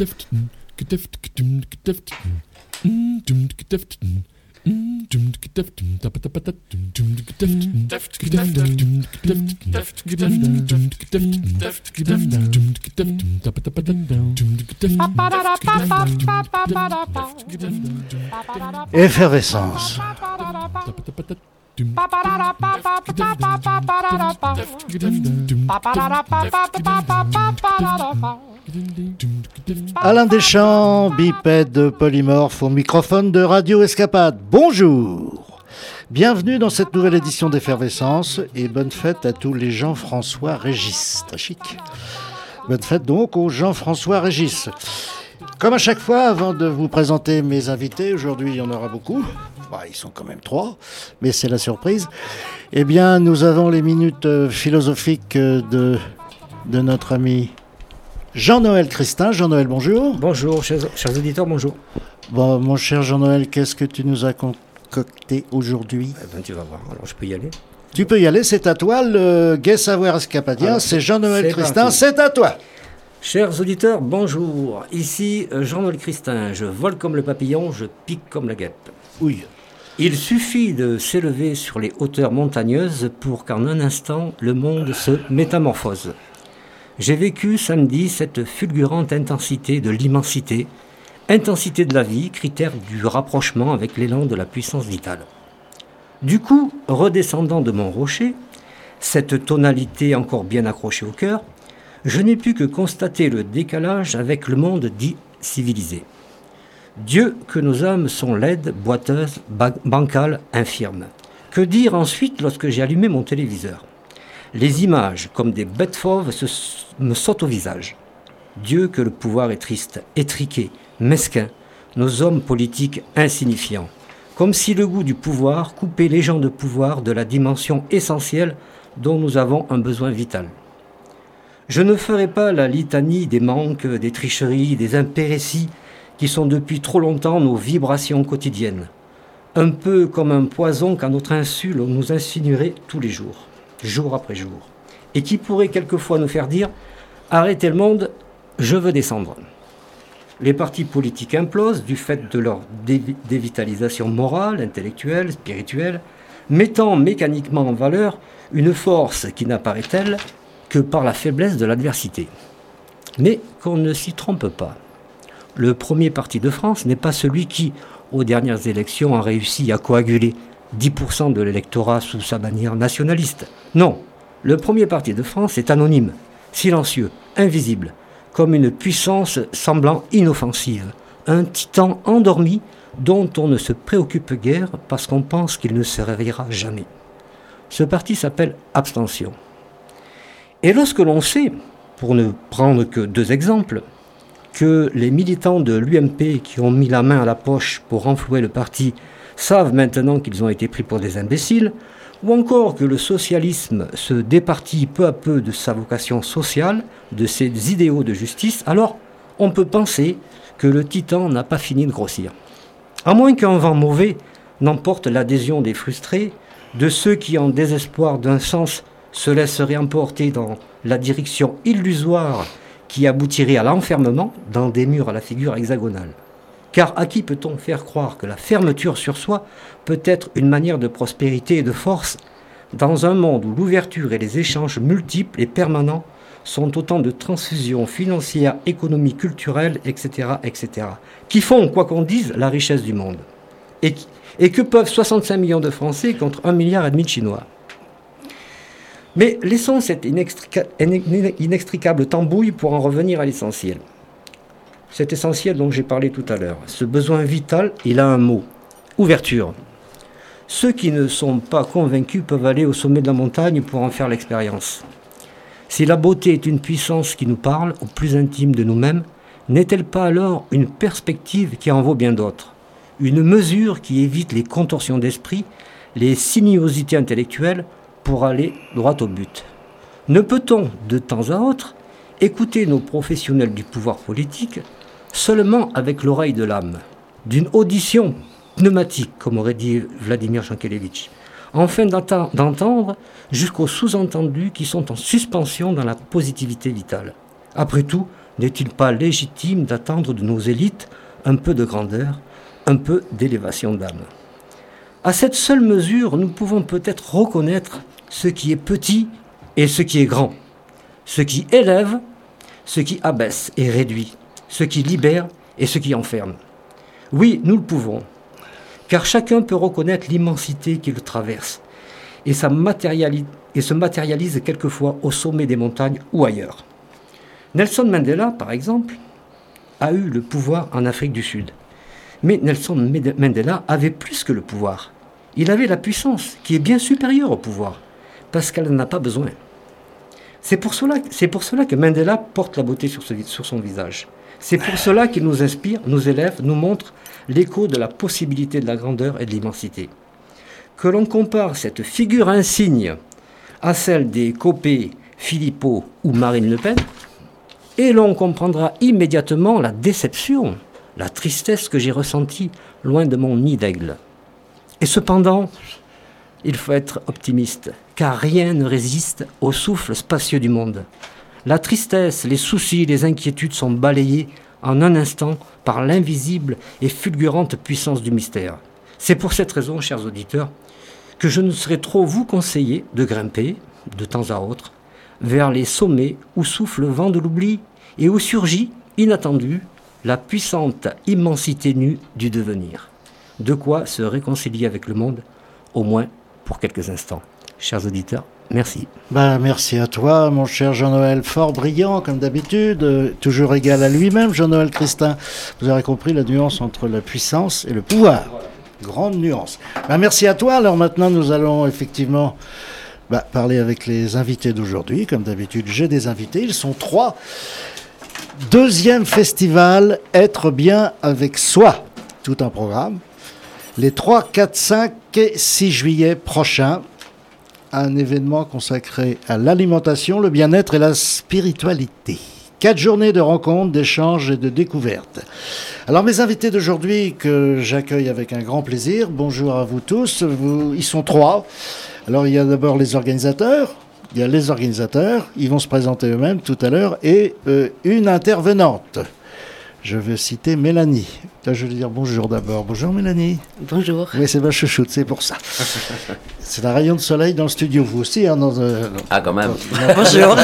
Effervescence. Alain Deschamps, bipède polymorphe au microphone de Radio Escapade. Bonjour. Bienvenue dans cette nouvelle édition d'Effervescence et bonne fête à tous les Jean-François Régis. Très chic. Bonne fête donc aux Jean-François Régis. Comme à chaque fois, avant de vous présenter mes invités, aujourd'hui il y en aura beaucoup. Ils sont quand même 3, mais c'est la surprise. Eh bien, nous avons les minutes philosophiques de notre ami Jean-Noël Christin. Jean-Noël, bonjour. Bonjour, chers auditeurs, bonjour. Bon, mon cher Jean-Noël, qu'est-ce que tu nous as concocté aujourd'hui ? Tu vas voir, alors je peux y aller. Tu peux y aller, c'est à toi, le gai savoir escapadien, alors, c'est Jean-Noël Christin, parti. C'est à toi. Chers auditeurs, bonjour. Ici Jean-Noël Christin, je vole comme le papillon, je pique comme la guêpe. Oui. Il suffit de s'élever sur les hauteurs montagneuses pour qu'en un instant, le monde se métamorphose. J'ai vécu samedi cette fulgurante intensité de l'immensité, intensité de la vie, critère du rapprochement avec l'élan de la puissance vitale. Du coup, redescendant de mon rocher, cette tonalité encore bien accrochée au cœur, je n'ai pu que constater le décalage avec le monde dit civilisé. Dieu que nos âmes sont laides, boiteuses, bancales, infirmes. Que dire ensuite lorsque j'ai allumé mon téléviseur ? Les images, comme des bêtes fauves, me sautent au visage. Dieu que le pouvoir est triste, étriqué, mesquin, nos hommes politiques insignifiants. Comme si le goût du pouvoir coupait les gens de pouvoir de la dimension essentielle dont nous avons un besoin vital. Je ne ferai pas la litanie des manques, des tricheries, des impérities qui sont depuis trop longtemps nos vibrations quotidiennes. Un peu comme un poison qu'à notre insu l'on nous insinuerait tous les jours, jour après jour, et qui pourrait quelquefois nous faire dire « Arrêtez le monde, je veux descendre ». Les partis politiques implosent du fait de leur dévitalisation morale, intellectuelle, spirituelle, mettant mécaniquement en valeur une force qui n'apparaît telle que par la faiblesse de l'adversité. Mais qu'on ne s'y trompe pas. Le premier parti de France n'est pas celui qui, aux dernières élections, a réussi à coaguler 10% de l'électorat sous sa bannière nationaliste. Non, le premier parti de France est anonyme, silencieux, invisible, comme une puissance semblant inoffensive, un titan endormi dont on ne se préoccupe guère parce qu'on pense qu'il ne se réveillera jamais. Ce parti s'appelle Abstention. Et lorsque l'on sait, pour ne prendre que 2 exemples, que les militants de l'UMP qui ont mis la main à la poche pour renflouer le parti savent maintenant qu'ils ont été pris pour des imbéciles, ou encore que le socialisme se départit peu à peu de sa vocation sociale, de ses idéaux de justice, alors on peut penser que le titan n'a pas fini de grossir. À moins qu'un vent mauvais n'emporte l'adhésion des frustrés, de ceux qui, en désespoir d'un sens, se laisseraient emporter dans la direction illusoire qui aboutirait à l'enfermement dans des murs à la figure hexagonale. Car à qui peut-on faire croire que la fermeture sur soi peut être une manière de prospérité et de force dans un monde où l'ouverture et les échanges multiples et permanents sont autant de transfusions financières, économiques, culturelles, etc., etc., qui font, quoi qu'on dise, la richesse du monde. Et que peuvent 65 millions de Français contre 1,5 milliard de Chinois ? Mais laissons cette inextricable tambouille pour en revenir à l'essentiel. Cet essentiel dont j'ai parlé tout à l'heure, ce besoin vital, il a un mot, ouverture. Ceux qui ne sont pas convaincus peuvent aller au sommet de la montagne pour en faire l'expérience. Si la beauté est une puissance qui nous parle au plus intime de nous-mêmes, n'est-elle pas alors une perspective qui en vaut bien d'autres ? Une mesure qui évite les contorsions d'esprit, les sinuosités intellectuelles, pour aller droit au but. Ne peut-on, de temps à autre, écouter nos professionnels du pouvoir politique seulement avec l'oreille de l'âme, d'une audition pneumatique, comme aurait dit Vladimir Jankélévitch, afin d'entendre jusqu'aux sous-entendus qui sont en suspension dans la positivité vitale. Après tout, N'est-il pas légitime d'attendre de nos élites un peu de grandeur, un peu d'élévation d'âme? À cette seule mesure, nous pouvons peut-être reconnaître ce qui est petit et ce qui est grand, ce qui élève, ce qui abaisse et réduit, ce qui libère et ce qui enferme. Oui, nous le pouvons, car chacun peut reconnaître l'immensité qui le traverse et se matérialise quelquefois au sommet des montagnes ou ailleurs. Nelson Mandela, par exemple, a eu le pouvoir en Afrique du Sud. Mais Nelson Mandela avait plus que le pouvoir. Il avait la puissance, qui est bien supérieure au pouvoir, parce qu'elle n'en a pas besoin. C'est pour cela que Mandela porte la beauté sur son visage. C'est pour cela qu'il nous inspire, nous élève, nous montre l'écho de la possibilité de la grandeur et de l'immensité. Que l'on compare cette figure insigne à celle des Copé, Philippot ou Marine Le Pen, et l'on comprendra immédiatement la déception, la tristesse que j'ai ressentie loin de mon nid d'aigle. Et cependant, il faut être optimiste, car rien ne résiste au souffle spacieux du monde. La tristesse, les soucis, les inquiétudes sont balayés en un instant par l'invisible et fulgurante puissance du mystère. C'est pour cette raison, chers auditeurs, que je ne saurais trop vous conseiller de grimper, de temps à autre, vers les sommets où souffle le vent de l'oubli et où surgit, inattendue, la puissante immensité nue du devenir. De quoi se réconcilier avec le monde, au moins pour quelques instants. Chers auditeurs, merci. Merci à toi, mon cher Jean-Noël, fort brillant comme d'habitude, toujours égal à lui-même, Jean-Noël Christin. Vous aurez compris la nuance entre la puissance et le pouvoir. Grande nuance. Merci à toi. Alors maintenant, nous allons effectivement parler avec les invités d'aujourd'hui. Comme d'habitude, j'ai des invités. Ils sont 3. Deuxième festival, Être bien avec soi. Tout un programme. Les 3, 4, 5 et 6 juillet prochains. Un événement consacré à l'alimentation, le bien-être et la spiritualité. 4 journées de rencontres, d'échanges et de découvertes. Alors mes invités d'aujourd'hui que j'accueille avec un grand plaisir, bonjour à vous tous, ils sont 3. Alors il y a d'abord les organisateurs, ils vont se présenter eux-mêmes tout à l'heure, et une intervenante. Je veux citer Mélanie. Là, je vais dire bonjour d'abord. Bonjour Mélanie. Bonjour. Oui, c'est ma chouchoute, c'est pour ça. C'est un rayon de soleil dans le studio, vous aussi. Hein, quand même. Bonjour.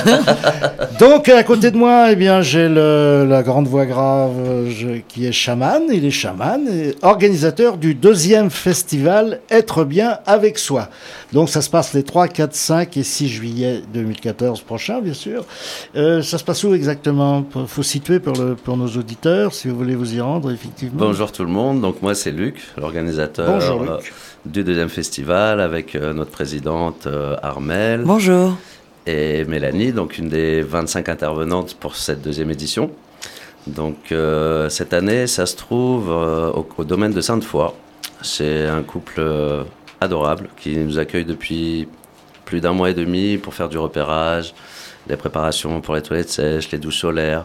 Donc, à côté de moi, j'ai la grande voix grave qui est chaman. Il est chaman et organisateur du 2e festival Être bien avec soi. Donc, ça se passe les 3, 4, 5 et 6 juillet 2014 prochain, bien sûr. Ça se passe où exactement? Il faut situer pour nos auditeurs, si vous voulez vous y rendre, effectivement. Bonjour tout le monde, donc moi c'est Luc, l'organisateur du 2e festival avec notre présidente Armelle. Bonjour. Et Mélanie, donc une des 25 intervenantes pour cette 2e édition. Donc cette année, ça se trouve au domaine de Sainte-Foy. C'est un couple adorable qui nous accueille depuis plus d'1 mois et demi pour faire du repérage, des préparations pour les toilettes sèches, les douches solaires.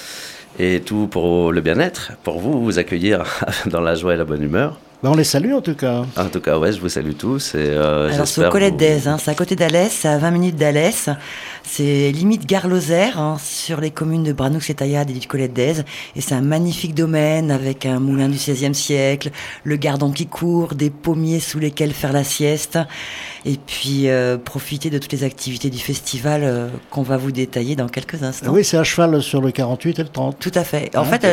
Et tout pour le bien-être, pour vous accueillir dans la joie et la bonne humeur. On les salue en tout cas. En tout cas, ouais, je vous salue tous. Et, alors c'est au Colette d'Aise, c'est à côté d'Alès, c'est à 20 minutes d'Alès. C'est limite gare Lozère, sur les communes de Branoux-les-Taillades et du Colette d'Aise. Et c'est un magnifique domaine avec un moulin du XVIe siècle, le gardon qui court, des pommiers sous lesquels faire la sieste. Et puis profiter de toutes les activités du festival qu'on va vous détailler dans quelques instants. Oui, c'est à cheval sur le 48 et le 30. Tout à fait. En fait,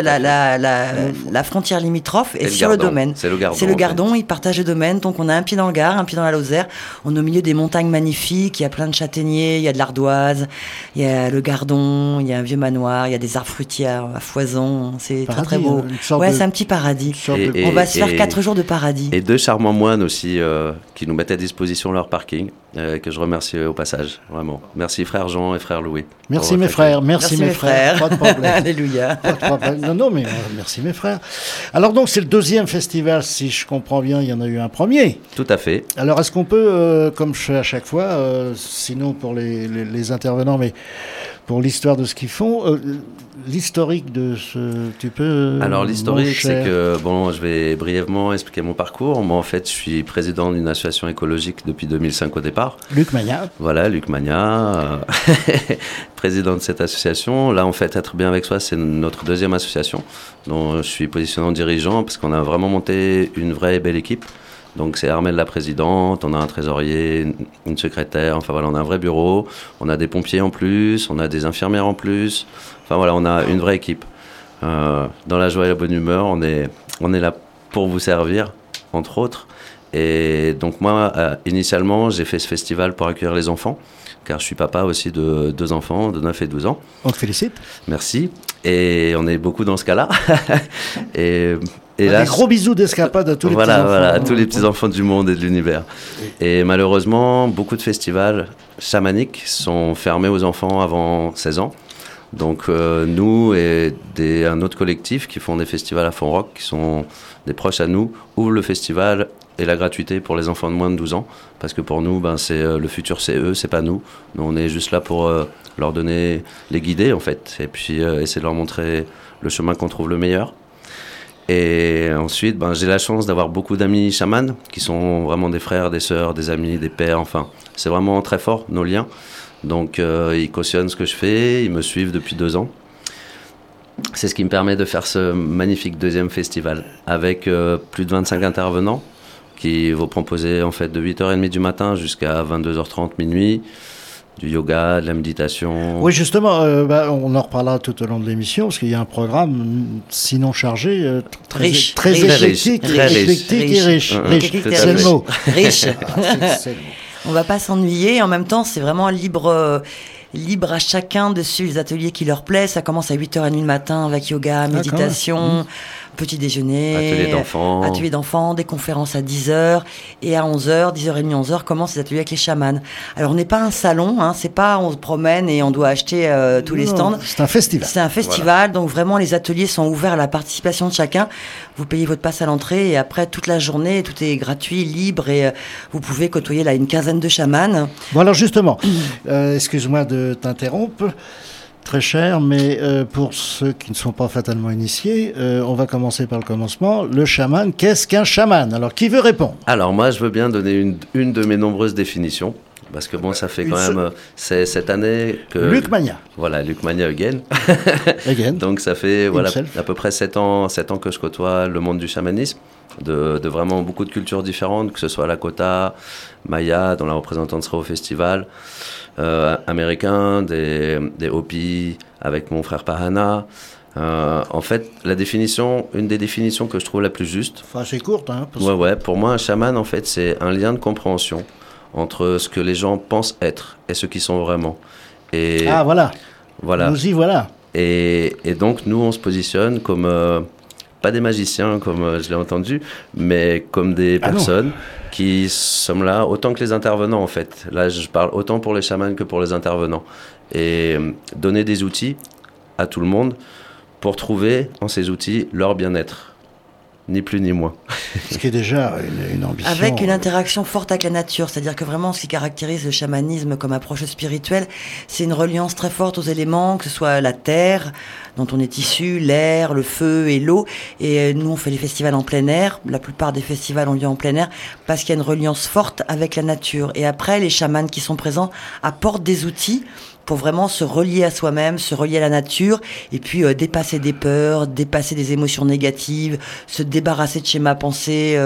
la frontière limitrophe est sur le domaine. C'est le Gardon. C'est le Gardon, ils partagent le domaine. Donc on a un pied dans le Gard, un pied dans la Lozère. On est au milieu des montagnes magnifiques. Il y a plein de châtaigniers, il y a de l'ardoise, il y a le Gardon, il y a un vieux manoir, il y a des arbres fruitiers à foison. C'est paradis, très très beau. C'est un petit paradis. On va se faire 4 jours de paradis. Et 2 charmants moines aussi qui nous mettent à disposition leur parking, que je remercie au passage, vraiment. Merci frère Jean et frère Louis. Merci mes frères, merci mes frères. Pas de problème. Alléluia. Pas de problème. Non, mais merci mes frères. Alors donc c'est le 2e festival, si je comprends bien, il y en a eu un premier. Tout à fait. Alors est-ce qu'on peut, comme je fais à chaque fois, sinon pour les intervenants, mais pour l'histoire de ce qu'ils font, l'historique de ce... Tu peux... Alors l'historique, c'est que, bon, je vais brièvement expliquer mon parcours. Moi, en fait, je suis président d'une association écologique depuis 2005 au départ. Luc Magna. Voilà, Luc Magna, président de cette association. Là, en fait, Être bien avec soi, c'est notre deuxième association, dont je suis positionné en dirigeant, parce qu'on a vraiment monté une vraie et belle équipe. Donc c'est Armelle la présidente, on a un trésorier, une secrétaire, enfin voilà, on a un vrai bureau, on a des pompiers en plus, on a des infirmières en plus, enfin voilà, on a une vraie équipe. Dans la joie et la bonne humeur, on est là pour vous servir, entre autres. Et donc moi, initialement, j'ai fait ce festival pour accueillir les enfants, car je suis papa aussi de 2 enfants, de 9 et 12 ans. On te félicite. Merci. Et on est beaucoup dans ce cas-là. Et là, des gros bisous d'escapade à tous les petits-enfants. Voilà, à tous les petits-enfants du monde et de l'univers. Et malheureusement, beaucoup de festivals chamaniques sont fermés aux enfants avant 16 ans. Donc nous et un autre collectif qui font des festivals à fond rock, qui sont des proches à nous, ouvrent le festival et la gratuité pour les enfants de moins de 12 ans. Parce que pour nous, c'est, le futur, c'est eux, c'est pas nous. Nous, on est juste là pour leur donner, les guider en fait. Et puis essayer de leur montrer le chemin qu'on trouve le meilleur. Et ensuite, j'ai la chance d'avoir beaucoup d'amis chamans qui sont vraiment des frères, des sœurs, des amis, des pères, enfin, c'est vraiment très fort, nos liens. Donc, ils cautionnent ce que je fais, ils me suivent depuis 2 ans. C'est ce qui me permet de faire ce magnifique deuxième festival avec plus de 25 intervenants qui vont proposer en fait de 8h30 du matin jusqu'à 22h30 minuit. Du yoga, de la méditation. Oui, justement, on en reparlera tout au long de l'émission, parce qu'il y a un programme, sinon chargé, très éclectique et riche. C'est le mot. Riche. On ne va pas s'ennuyer. En même temps, c'est vraiment libre à chacun de suivre les ateliers qui leur plaisent. Ça commence à 8h30 le matin avec yoga, méditation, petit déjeuner, atelier d'enfants, des conférences à 10h, et à 11h, 10h30, 11h, commencent les ateliers avec les chamans. Alors on n'est pas un salon, c'est pas on se promène et on doit acheter tous les stands. C'est un festival. C'est un festival, donc vraiment les ateliers sont ouverts à la participation de chacun. Vous payez votre passe à l'entrée et après toute la journée, tout est gratuit, libre, et vous pouvez côtoyer là une quinzaine de chamans. Bon alors justement, excuse-moi de t'interrompre. Très cher, mais pour ceux qui ne sont pas fatalement initiés, on va commencer par le commencement. Le chaman, qu'est-ce qu'un chaman? Alors, qui veut répondre? Alors, moi, je veux bien donner une de mes nombreuses définitions, parce que bon, ça fait quand même... C'est cette année que... Luc Magna. Voilà, Luc Magna again. Donc, ça fait à peu près 7 ans que je côtoie le monde du chamanisme, de vraiment beaucoup de cultures différentes, que ce soit Lakota, Maya, dont la représentante sera au festival, américain, des Hopis, avec mon frère Pahana. En fait, une des définitions que je trouve la plus juste... Enfin, c'est courte, hein. Pour moi, un chaman, en fait, c'est un lien de compréhension entre ce que les gens pensent être et ce qu'ils sont vraiment. Et voilà. Nous y voilà. Et donc, nous, on se positionne comme... pas des magiciens, comme je l'ai entendu, mais comme des personnes qui sommes là, autant que les intervenants, en fait. Là, je parle autant pour les chamans que pour les intervenants. Et donner des outils à tout le monde pour trouver, en ces outils, leur bien-être. Ni plus ni moins. Ce qui est déjà une ambition. Avec une interaction forte avec la nature, c'est-à-dire que vraiment ce qui caractérise le chamanisme comme approche spirituelle, c'est une reliance très forte aux éléments, que ce soit la terre dont on est issu, l'air, le feu et l'eau. Et nous, on fait les festivals en plein air. La plupart des festivals ont lieu en plein air parce qu'il y a une reliance forte avec la nature. Et après, les chamans qui sont présents apportent des outils pour vraiment se relier à soi-même, se relier à la nature, et puis dépasser des peurs, dépasser des émotions négatives, se débarrasser de schémas pensés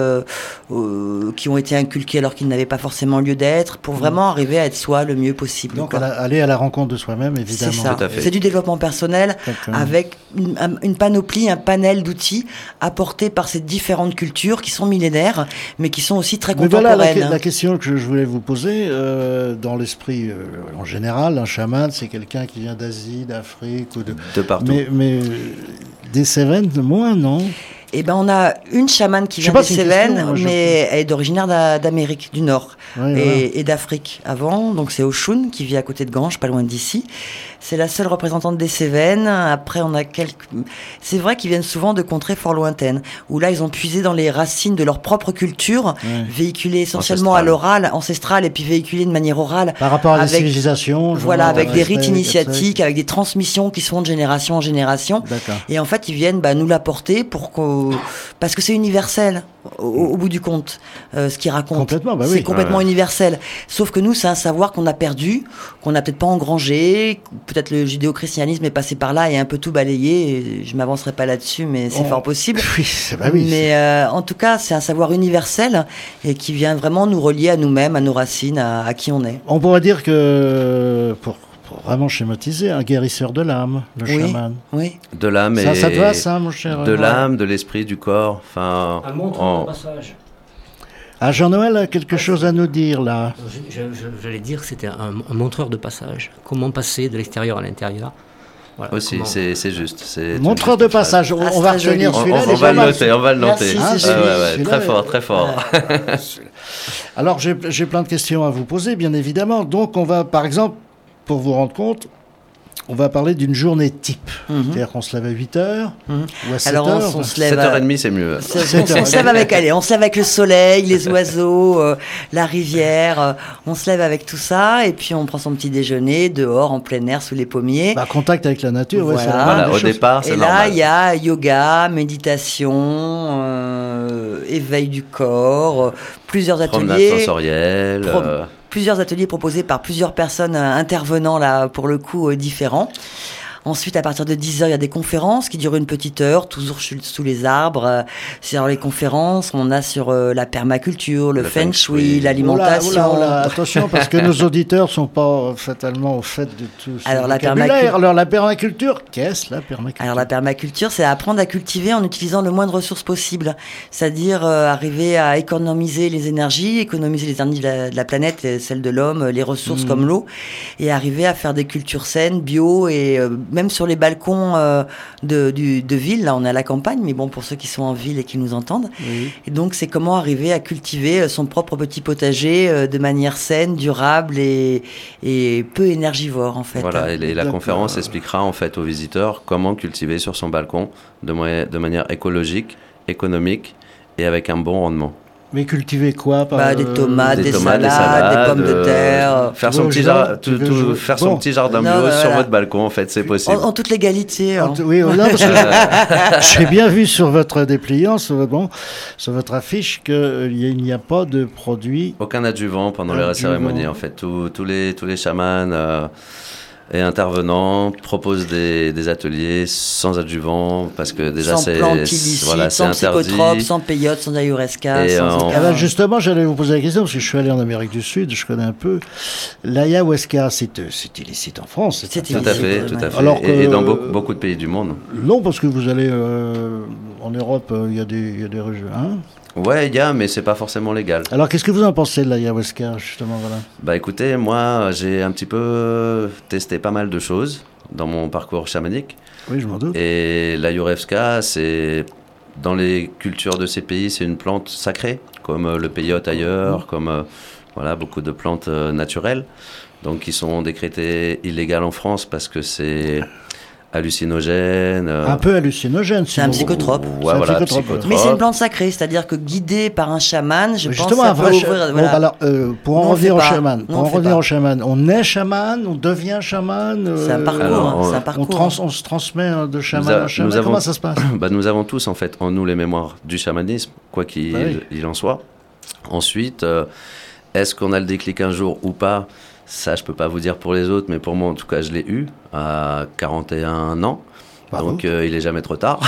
qui ont été inculqués alors qu'ils n'avaient pas forcément lieu d'être, pour vraiment arriver à être soi le mieux possible. Donc aller à la rencontre de soi-même, évidemment. C'est ça. Tout à fait. C'est du développement personnel. Exactement. Avec une panoplie, un panel d'outils apportés par ces différentes cultures qui sont millénaires, mais qui sont aussi très contemporaines. Voilà la question que je voulais vous poser, dans l'esprit en général, un chaman, c'est quelqu'un qui vient d'Asie, d'Afrique ou de partout. Mais des Cévennes, moins, non? Eh ben, on a une chamane qui vient des Cévennes, mais elle est originaire d'Amérique du Nord et d'Afrique avant. Donc c'est Oshun qui vit à côté de Ganges, pas loin d'ici. C'est la seule représentante des Cévennes. Après, on a quelques... C'est vrai qu'ils viennent souvent de contrées fort lointaines, où là, ils ont puisé dans les racines de leur propre culture, véhiculée essentiellement à l'oral, ancestrale, et puis véhiculée de manière orale. Par rapport à des civilisations. Voilà, avec des rites initiatiques, avec des transmissions qui se font de génération en génération. D'accord. Et en fait, ils viennent nous l'apporter parce que c'est universel, au bout du compte, ce qu'ils racontent. Complètement, c'est complètement universel. Sauf que nous, c'est un savoir qu'on a perdu, qu'on n'a peut-être pas engrangé. Peut-être le judéo-christianisme est passé par là et un peu tout balayé. Et je m'avancerai pas là-dessus, mais c'est fort possible. Mais en tout cas, c'est un savoir universel et qui vient vraiment nous relier à nous-mêmes, à nos racines, à qui on est. On pourrait dire que, pour vraiment schématiser, un guérisseur de l'âme, le chaman. Oui. De l'âme et... Ça te va, ça, mon cher? De l'âme, de l'esprit, du corps. Enfin, un montre de passage. Ah, Jean-Noël a quelque chose à nous dire, là. J'allais dire que c'était un montreur de passage. Comment passer de l'extérieur à l'intérieur. Voilà, aussi, c'est juste. Montreur de passage. On va retenir celui-là. On va le noter. Merci, très fort, très fort. Alors, j'ai plein de questions à vous poser, bien évidemment. Donc, on va, par exemple, pour vous rendre compte, on va parler d'une journée type. C'est-à-dire qu'on se lève à 8h ou à 7h. Alors, on se lève 7h30, c'est mieux. On se lève avec le soleil, les oiseaux, la rivière. On se lève avec tout ça et puis on prend son petit déjeuner dehors, en plein air, sous les pommiers. Contact avec la nature, voilà. Au départ, c'est normal. Et là, il y a yoga, méditation, éveil du corps, plusieurs ateliers. Promenade sensorielle. Plusieurs ateliers proposés par plusieurs personnes intervenant là pour le coup différents. Ensuite, à partir de 10h, il y a des conférences qui durent une petite heure, toujours sous les arbres. Sur les conférences, on a sur la permaculture, le feng shui, l'alimentation. Attention, parce que nos auditeurs ne sont pas fatalement au fait de tout ce vocabulaire. Alors, la permaculture, qu'est-ce la permaculture? Alors, la permaculture, c'est apprendre à cultiver en utilisant le moins de ressources possible. C'est-à-dire arriver à économiser les énergies, économiser les énergies de la planète, celles de l'homme, les ressources comme l'eau, et arriver à faire des cultures saines, bio et même sur les balcons de ville, là on est à la campagne, mais bon, pour ceux qui sont en ville et qui nous entendent. Oui. Et donc c'est comment arriver à cultiver son propre petit potager de manière saine, durable et peu énergivore en fait. Voilà, et la conférence expliquera en fait aux visiteurs comment cultiver sur son balcon de manière écologique, économique et avec un bon rendement. Mais cultiver quoi? Des tomates, des salades, des pommes de terre. Faire son petit jardin bio sur votre balcon, en fait, c'est possible. En toute légalité. Oui, parce que j'ai bien vu sur votre dépliant, sur votre affiche, qu'il n'y a pas de produits. Aucun adjuvant pendant les cérémonies, en fait. Tous les chamans et intervenants proposent des ateliers sans adjuvant parce que déjà sans plantes illicites, sans psychotropes, sans peyote, sans ayahuasca. Justement, j'allais vous poser la question parce que je suis allé en Amérique du Sud, je connais un peu. L'ayahuasca, c'est illicite en France. Tout à fait. Alors et dans beaucoup de pays du monde. Non, parce que vous allez en Europe, il y a des régions. Ouais, mais c'est pas forcément légal. Alors, qu'est-ce que vous en pensez de l'ayahuasca, justement, voilà? Écoutez, moi, j'ai un petit peu testé pas mal de choses dans mon parcours chamanique. Oui, je m'en doute. Et l'ayahuasca, c'est dans les cultures de ces pays, c'est une plante sacrée, comme le peyote ailleurs, comme beaucoup de plantes naturelles, donc qui sont décrétées illégales en France parce que c'est hallucinogène. Un peu hallucinogène. C'est un psychotrope. Psychotrope. Mais c'est une plante sacrée, c'est-à-dire que guidé par un chaman, je pense que ça peut ouvrir... pour en revenir au chaman, on est chaman, on devient chaman. C'est un parcours. On se transmet de chaman à chaman. Comment ça se passe? Nous avons tous, en fait, en nous les mémoires du chamanisme, quoi qu'il en soit. Ensuite, est-ce qu'on a le déclic un jour ou pas? Ça, je ne peux pas vous dire pour les autres, mais pour moi, en tout cas, je l'ai eu à 41 ans. Bravo. Donc, il n'est jamais trop tard.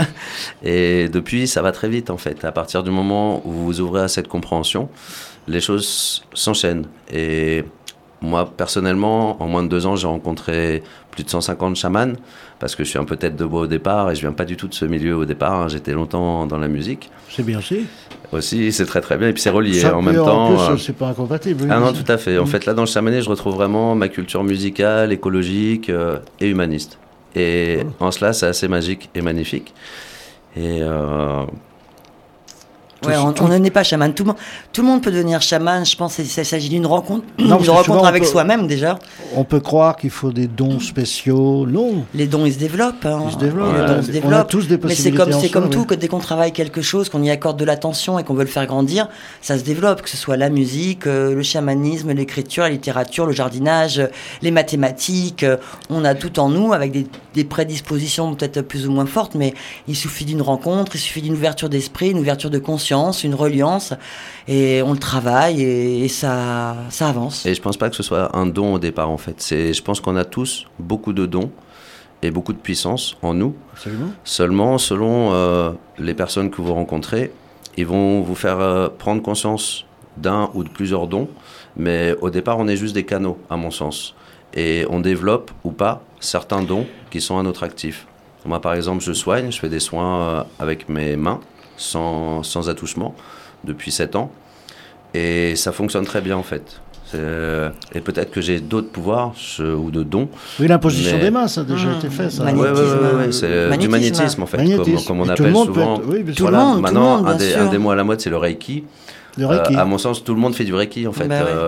Et depuis, ça va très vite, en fait. À partir du moment où vous ouvrez à cette compréhension, les choses s'enchaînent. Et moi, personnellement, en moins de 2 ans, j'ai rencontré plus de 150 chamans, parce que je suis un peu tête de bois au départ, et je ne viens pas du tout de ce milieu au départ. J'étais longtemps dans la musique. C'est bien aussi, c'est très très bien, et puis c'est relié en même temps. En plus, c'est pas incompatible. Non, tout à fait. En fait, là, dans le chamanisme, je retrouve vraiment ma culture musicale, écologique et humaniste. Et en cela, c'est assez magique et magnifique. Et Ouais, on n'est pas chaman. Tout le monde peut devenir chaman. Je pense qu'il s'agit d'une rencontre, Non, d'une rencontre avec soi-même déjà. On peut croire qu'il faut des dons spéciaux. Non. Les dons, ils se développent. Hein. Ils se développent. Les dons se On a développent. tous des possibilités. Mais c'est comme soi, tout, que dès qu'on travaille quelque chose, qu'on y accorde de l'attention et qu'on veut le faire grandir, ça se développe. Que ce soit la musique, le chamanisme, l'écriture, la littérature, le jardinage, les mathématiques. On a tout en nous avec des prédispositions peut-être plus ou moins fortes, mais il suffit d'une rencontre, il suffit d'une ouverture d'esprit, une ouverture de conscience, une reliance. Et on le travaille et ça avance. Et je pense pas que ce soit un don au départ en fait. Je pense qu'on a tous beaucoup de dons et beaucoup de puissance en nous. Absolument. Seulement, selon les personnes que vous rencontrez, ils vont vous faire prendre conscience d'un ou de plusieurs dons. Mais au départ, on est juste des canaux, à mon sens. Et on développe ou pas certains dons qui sont à notre actif. Moi, par exemple, je fais des soins avec mes mains, sans attouchement, depuis 7 ans. Et ça fonctionne très bien, en fait. Et peut-être que j'ai d'autres pouvoirs ou de dons. Oui, l'imposition des mains, ça a déjà été fait. Ça. Oui, c'est du magnétisme, en fait, comme on appelle souvent. Tout le monde, maintenant, un des mots à la mode, c'est le Reiki. Le Reiki. À mon sens, tout le monde fait du Reiki, en fait.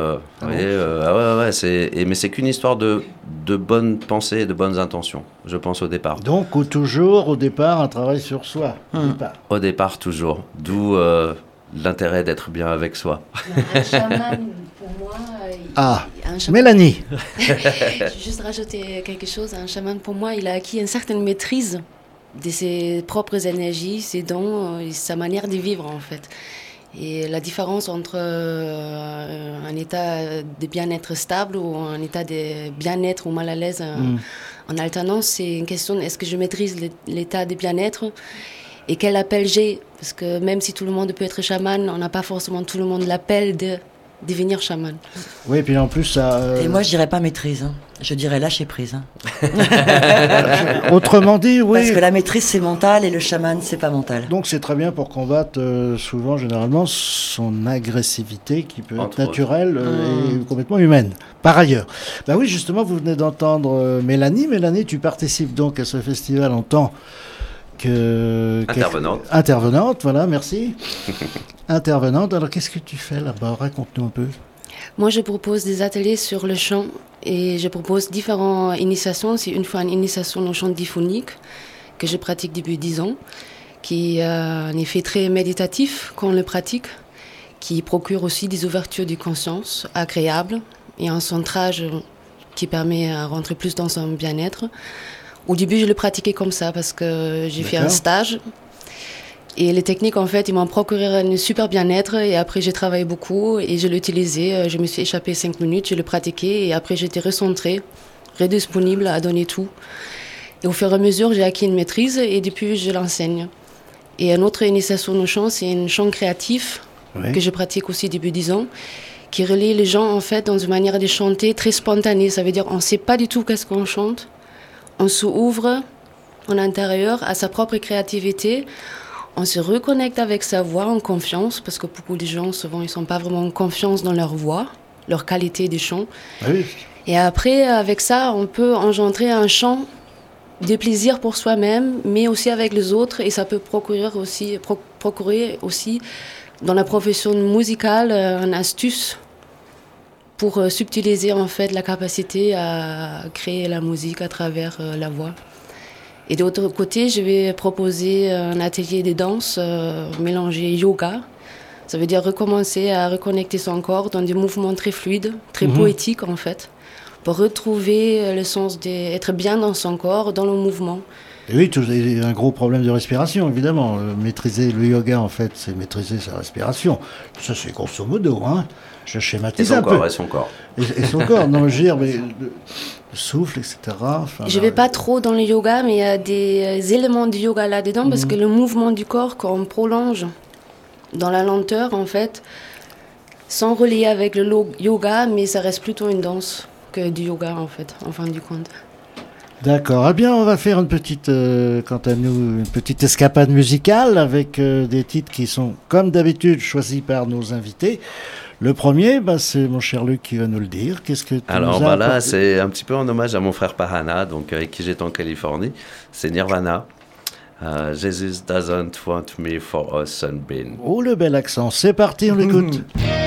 Mais c'est qu'une histoire de bonnes pensées et de bonnes intentions, je pense, au départ. Donc, toujours, au départ, un travail sur soi. Au départ, toujours. D'où l'intérêt d'être bien avec soi. Un chaman, pour moi... Mélanie. Je vais juste rajouter quelque chose. Un chaman, pour moi, il a acquis une certaine maîtrise de ses propres énergies, ses dons, et sa manière de vivre, en fait. Et la différence entre un état de bien-être stable ou un état de bien-être ou mal à l'aise en alternance, c'est une question, est-ce que je maîtrise l'état de bien-être et quel appel j'ai? Parce que même si tout le monde peut être chaman, on n'a pas forcément tout le monde l'appel de devenir chaman. Oui, et puis en plus ça... Et moi je dirais pas maîtrise, hein. Je dirais lâcher prise. Hein. Autrement dit, oui. Parce que la maîtrise c'est mental et le chaman c'est pas mental. Donc c'est très bien pour combattre généralement son agressivité qui peut être naturelle et complètement humaine. Par ailleurs. Bah oui, justement, vous venez d'entendre Mélanie. Mélanie, tu participes donc à ce festival en tant intervenante, voilà, merci. Intervenante. Alors qu'est-ce que tu fais là-bas? Raconte-nous un peu. Moi, je propose des ateliers sur le chant et je propose différentes initiations. C'est une fois une initiation au chant diphonique que je pratique depuis 10 ans, qui a un effet très méditatif quand on le pratique, qui procure aussi des ouvertures de conscience agréables et un centrage qui permet à rentrer plus dans son bien-être. Au début, je le pratiquais comme ça parce que j'ai fait un stage. Et les techniques, en fait, ils m'ont procuré un super bien-être. Et après, j'ai travaillé beaucoup et je l'ai utilisé. Je me suis échappée 5 minutes, je le pratiquais. Et après, j'étais recentrée, redisponible à donner tout. Et au fur et à mesure, j'ai acquis une maîtrise et depuis, je l'enseigne. Et une autre initiation au chant, c'est un chant créatif que je pratique aussi depuis 10 ans, qui relie les gens, en fait, dans une manière de chanter très spontanée. Ça veut dire on ne sait pas du tout qu'est-ce qu'on chante. On s'ouvre en intérieur à sa propre créativité. On se reconnecte avec sa voix en confiance, parce que beaucoup de gens, souvent, ils ne sont pas vraiment en confiance dans leur voix, leur qualité de chant. Oui. Et après, avec ça, on peut engendrer un chant de plaisir pour soi-même, mais aussi avec les autres. Et ça peut procurer aussi dans la profession musicale, une astuce pour subtiliser en fait la capacité à créer la musique à travers la voix. Et de l'autre côté, je vais proposer un atelier de danse mélangé yoga. Ça veut dire recommencer à reconnecter son corps dans des mouvements très fluides, très poétiques en fait, pour retrouver le sens d'être bien dans son corps, dans le mouvement. Et oui, il y a un gros problème de respiration, évidemment. Maîtriser le yoga, en fait, c'est maîtriser sa respiration. Ça, c'est grosso modo, hein. Je schématise un peu. Et son corps. Et son corps, non, je veux dire, mais le souffle, etc. Enfin, je ne vais pas trop dans le yoga, mais il y a des éléments du yoga là-dedans, parce que le mouvement du corps, quand on prolonge dans la lenteur, en fait, sans relier avec le yoga, mais ça reste plutôt une danse que du yoga, en fait, en fin du compte. D'accord. Eh bien, on va faire une petite, quant à nous, une petite escapade musicale avec des titres qui sont, comme d'habitude, choisis par nos invités. Le premier, c'est mon cher Luc qui va nous le dire. Qu'est-ce que tu Alors, nous as là, c'est un petit peu en hommage à mon frère Pahana, donc avec qui j'étais en Californie. C'est Nirvana. Jesus doesn't want me for a sunbeam. Oh, le bel accent. C'est parti, on l'écoute.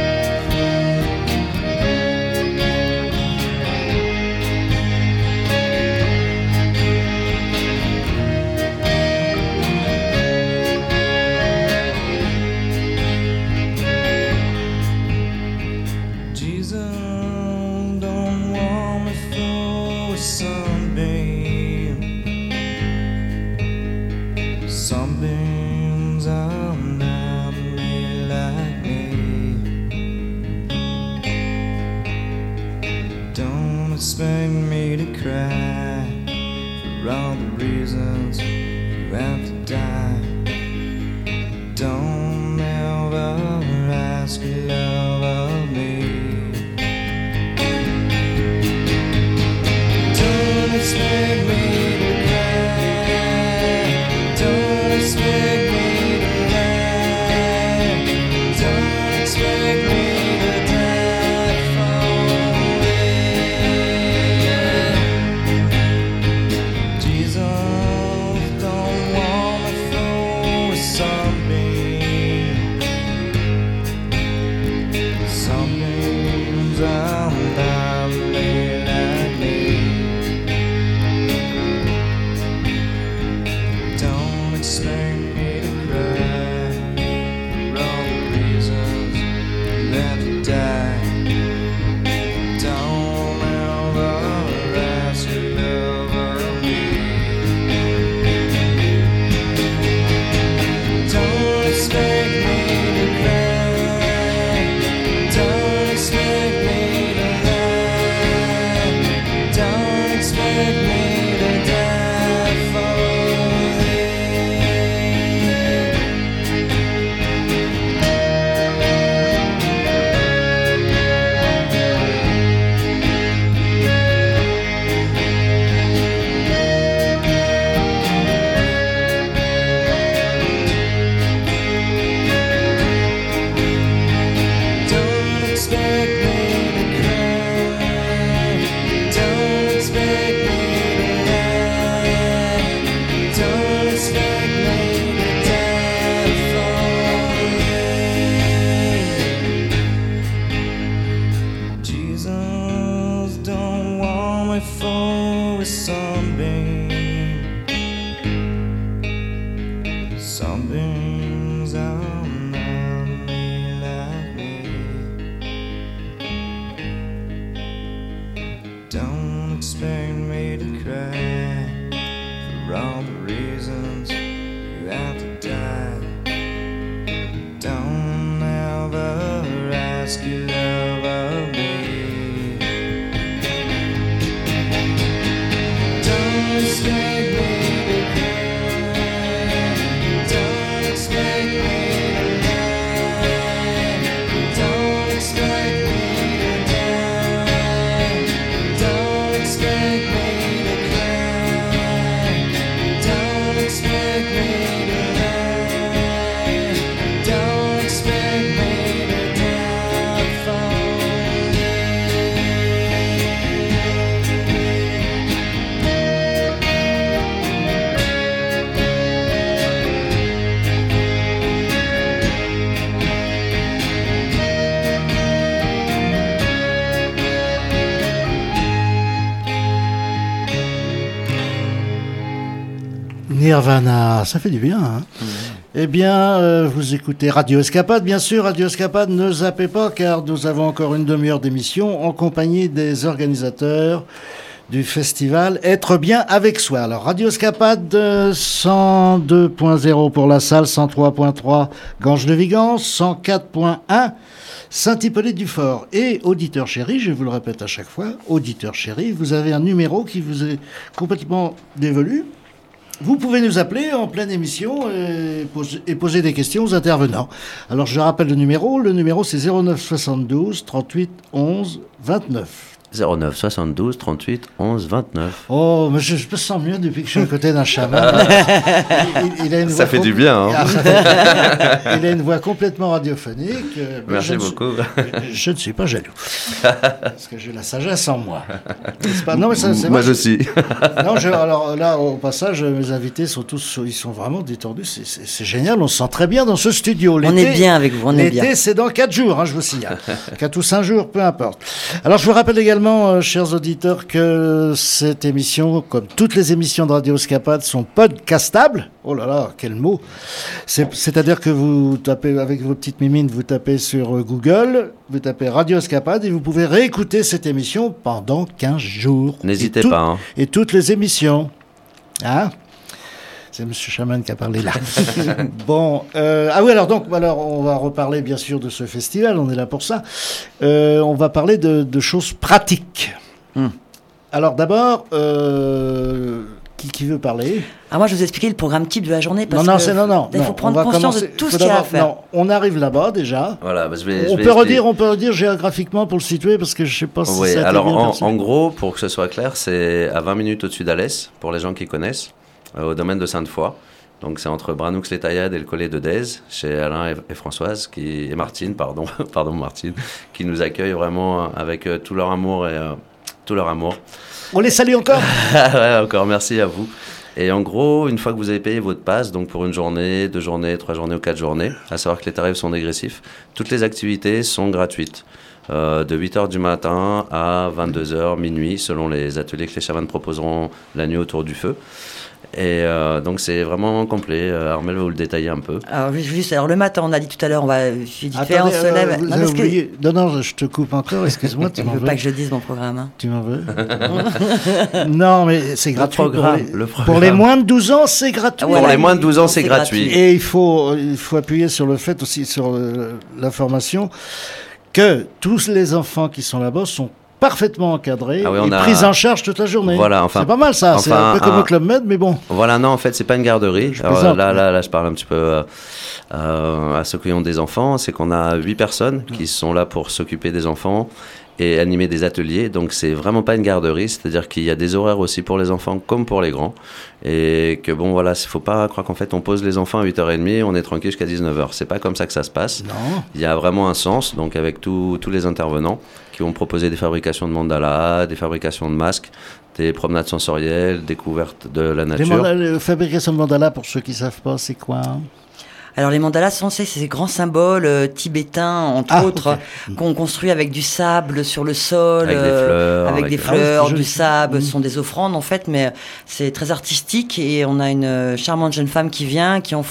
Expect me to cry for all the reasons you have to die. Don't ever ask your love of me. Don't expect me to cry. Don't expect me to lie. Don't expect me to die for Nirvana, ça fait du bien. Hein. Eh bien, vous écoutez Radio Escapade, bien sûr. Radio Escapade, ne zappez pas, car nous avons encore une demi-heure d'émission en compagnie des organisateurs du festival Être bien avec soi. Alors, Radio Escapade, 102.0 pour la salle, 103.3 Ganges de Vigance, 104.1 Saint-Hippolyte-du-Fort. Et auditeur chéri, je vous le répète à chaque fois, auditeur chéri, vous avez un numéro qui vous est complètement dévolu. Vous pouvez nous appeler en pleine émission et poser des questions aux intervenants. Alors je rappelle le numéro c'est 09 72 38 11 29. 09 72 38 11 29. Oh, mais je me sens mieux depuis que je suis à côté d'un chaman. Il a une ça voix fait du bien. Hein. Il a une voix complètement radiophonique. Merci beaucoup. Je ne suis pas jaloux. Parce que j'ai la sagesse en moi. Pas, non, mais ça, c'est moi aussi. Non, alors là, au passage, mes invités ils sont vraiment détendus. C'est génial, on se sent très bien dans ce studio. On est bien avec vous, on est bien. L'été, c'est dans 4 jours, hein, je vous signale. 4 ou 5 jours, peu importe. Alors, je vous rappelle également, chers auditeurs, que cette émission, comme toutes les émissions de Radio Escapade, sont podcastables. Oh là là, quel mot! C'est-à-dire que vous tapez, avec vos petites mimines, vous tapez sur Google, vous tapez Radio Escapade et vous pouvez réécouter cette émission pendant 15 jours. N'hésitez pas. Hein. Et toutes les émissions. Hein? C'est M. Chaman qui a parlé là. Bon, ah oui, alors on va reparler bien sûr de ce festival, on est là pour ça. On va parler de choses pratiques. Alors d'abord, qui veut parler? Moi, je vous ai expliqué le programme type de la journée. Parce il faut prendre conscience de tout ce qu'il y a à faire. Non, on arrive là-bas déjà. Voilà, on peut redire géographiquement pour le situer parce que je ne sais pas si oui, ça a alors été bien perçu. En gros, pour que ce soit clair, c'est à 20 minutes au-dessus d'Alès, pour les gens qui connaissent, au domaine de Sainte-Foy. Donc c'est entre Branoux-les-Taillades et le collet de Dèze, chez Alain et Françoise, et Martine, pardon Martine, qui nous accueillent vraiment avec tout leur amour On les salue encore. Ouais, encore merci à vous. Et en gros, une fois que vous avez payé votre passe, donc pour une journée, 2 journées, 3 journées ou 4 journées, à savoir que les tarifs sont dégressifs, toutes les activités sont gratuites. De 8h du matin à 22h, minuit, selon les ateliers que les chamans proposeront la nuit autour du feu. Et donc c'est vraiment complet. Armelle va vous le détailler un peu. Alors le matin, on a dit tout à l'heure, on se lève. Vous avez oublié. Non, je te coupe encore. Excuse-moi. Tu ne veux pas que je dise mon programme. Hein. Tu m'en veux? Non, mais c'est gratuit. Le programme. Pour les moins de 12 ans, c'est gratuit. Pour les moins de 12 ans, c'est gratuit. Et il faut appuyer sur le fait aussi, sur l'information, que tous les enfants qui sont là-bas sont parfaitement encadrés et pris en charge toute la journée. Voilà, c'est pas mal ça, c'est un peu comme au Club Med, mais bon. Voilà, non, en fait, c'est pas une garderie. Là, je parle un petit peu à ceux qui ont des enfants. C'est qu'on a 8 personnes qui sont là pour s'occuper des enfants et animer des ateliers. Donc, c'est vraiment pas une garderie. C'est-à-dire qu'il y a des horaires aussi pour les enfants comme pour les grands. Et que bon, voilà, il faut pas croire qu'en fait, on pose les enfants à 8h30, on est tranquille jusqu'à 19h. C'est pas comme ça que ça se passe. Non. Il y a vraiment un sens, donc avec tous les intervenants qui vont proposer des fabrications de mandalas, des fabrications de masques, des promenades sensorielles, découvertes de la nature. Les fabrications de mandalas, pour ceux qui savent pas, c'est quoi? Alors les mandalas sont ces grands symboles tibétains, entre autres, qu'on construit avec du sable sur le sol, avec des fleurs, du sable. Ce sont des offrandes en fait, mais c'est très artistique et on a une charmante jeune femme qui vient, qui en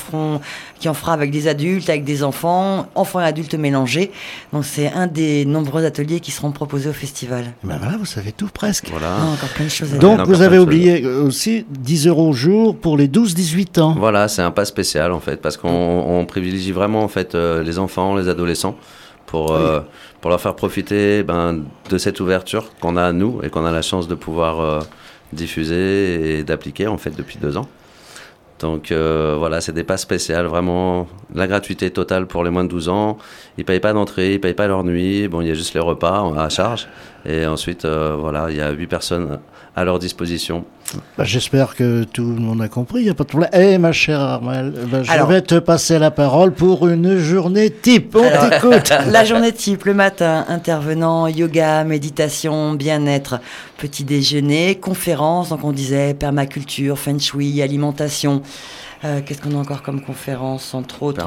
fera avec des adultes, avec des enfants et adultes mélangés. Donc c'est un des nombreux ateliers qui seront proposés au festival. Ben voilà, vous savez tout presque. Voilà. Encore plein de choses. Donc vous avez oublié aussi 10 € au jour pour les 12-18 ans. Voilà, c'est un pas spécial en fait, parce qu'on privilégie vraiment en fait les enfants, les adolescents, pour leur faire profiter de cette ouverture qu'on a à nous et qu'on a la chance de pouvoir diffuser et d'appliquer en fait depuis 2 ans. Donc voilà, c'est des passes spéciales, vraiment la gratuité totale pour les moins de 12 ans. Ils ne payent pas d'entrée, ils ne payent pas leur nuit. Bon, il y a juste les repas à charge. Et ensuite, voilà, il y a 8 personnes à leur disposition. J'espère que tout le monde a compris, il n'y a pas de problème. Ma chère Armelle, je vais te passer la parole pour une journée type. On t'écoute. La journée type, le matin, intervenant, yoga, méditation, bien-être, petit déjeuner, conférence, donc on disait permaculture, feng shui, alimentation. Qu'est-ce qu'on a encore comme conférence, entre autres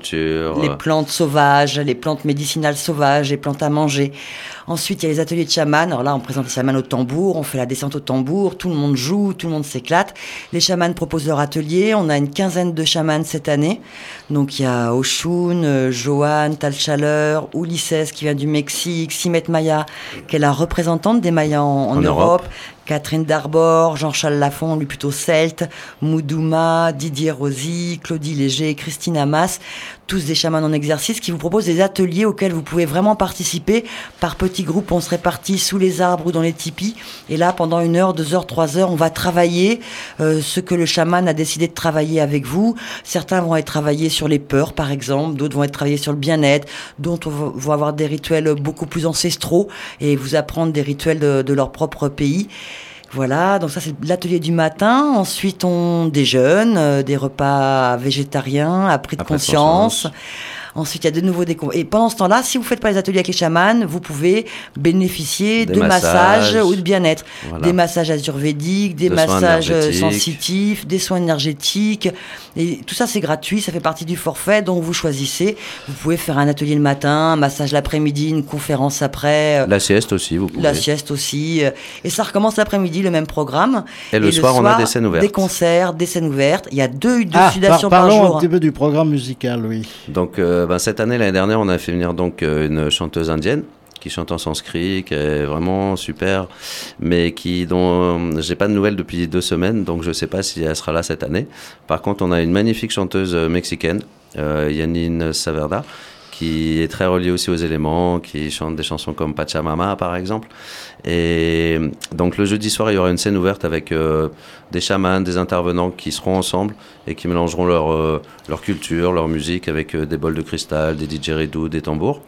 les plantes sauvages, les plantes médicinales sauvages, les plantes à manger. Ensuite, il y a les ateliers de chamans. Alors là, on présente les chamans au tambour, on fait la descente au tambour, tout le monde joue, tout le monde s'éclate. Les chamans proposent leur atelier. On a une 15aine de chamans cette année. Donc il y a Oshun, Johan, Talchaleur, Ulises qui vient du Mexique, Simet Maya, qui est la représentante des Mayas en Europe. Catherine Darbord, Jean-Charles Lafont, lui plutôt celte, Moudouma, Didier Rosy, Claudie Léger, Christine Hamas, tous des chamans en exercice qui vous proposent des ateliers auxquels vous pouvez vraiment participer. Par petits groupes, on se répartit sous les arbres ou dans les tipis. Et là, pendant 1 heure, 2 heures, 3 heures, on va travailler ce que le chaman a décidé de travailler avec vous. Certains vont être travaillés sur les peurs, par exemple. D'autres vont être travaillés sur le bien-être. D'autres vont avoir des rituels beaucoup plus ancestraux et vous apprendre des rituels de leur propre pays. Voilà, donc ça c'est l'atelier du matin. Ensuite on déjeune, des repas végétariens, après de conscience. Ensuite, il y a de nouveau des... Et pendant ce temps-là, si vous ne faites pas les ateliers avec les chamans, vous pouvez bénéficier de massages ou de bien-être. Voilà. Des massages ayurvédiques, des massages sensitifs, des soins énergétiques. Et tout ça, c'est gratuit, ça fait partie du forfait. Donc, vous choisissez. Vous pouvez faire un atelier le matin, un massage l'après-midi, une conférence après. La sieste aussi, vous pouvez. La sieste aussi. Et ça recommence l'après-midi, le même programme. Et le soir, on a des scènes ouvertes. Des concerts, des scènes ouvertes. Il y a 2 huttes de sudation par jour. Parlons un petit peu du programme musical, oui. Donc, cette année, l'année dernière, on a fait venir donc une chanteuse indienne qui chante en sanskrit, qui est vraiment super, mais dont j'ai pas de nouvelles depuis 2 semaines, donc je sais pas si elle sera là cette année. Par contre, on a une magnifique chanteuse mexicaine, Yanine Saverda, qui est très reliée aussi aux éléments, qui chante des chansons comme Pachamama par exemple. Et donc le jeudi soir, il y aura une scène ouverte avec des chamans, des intervenants qui seront ensemble et qui mélangeront leur culture, leur musique avec des bols de cristal, des didgeridoo, des tambours.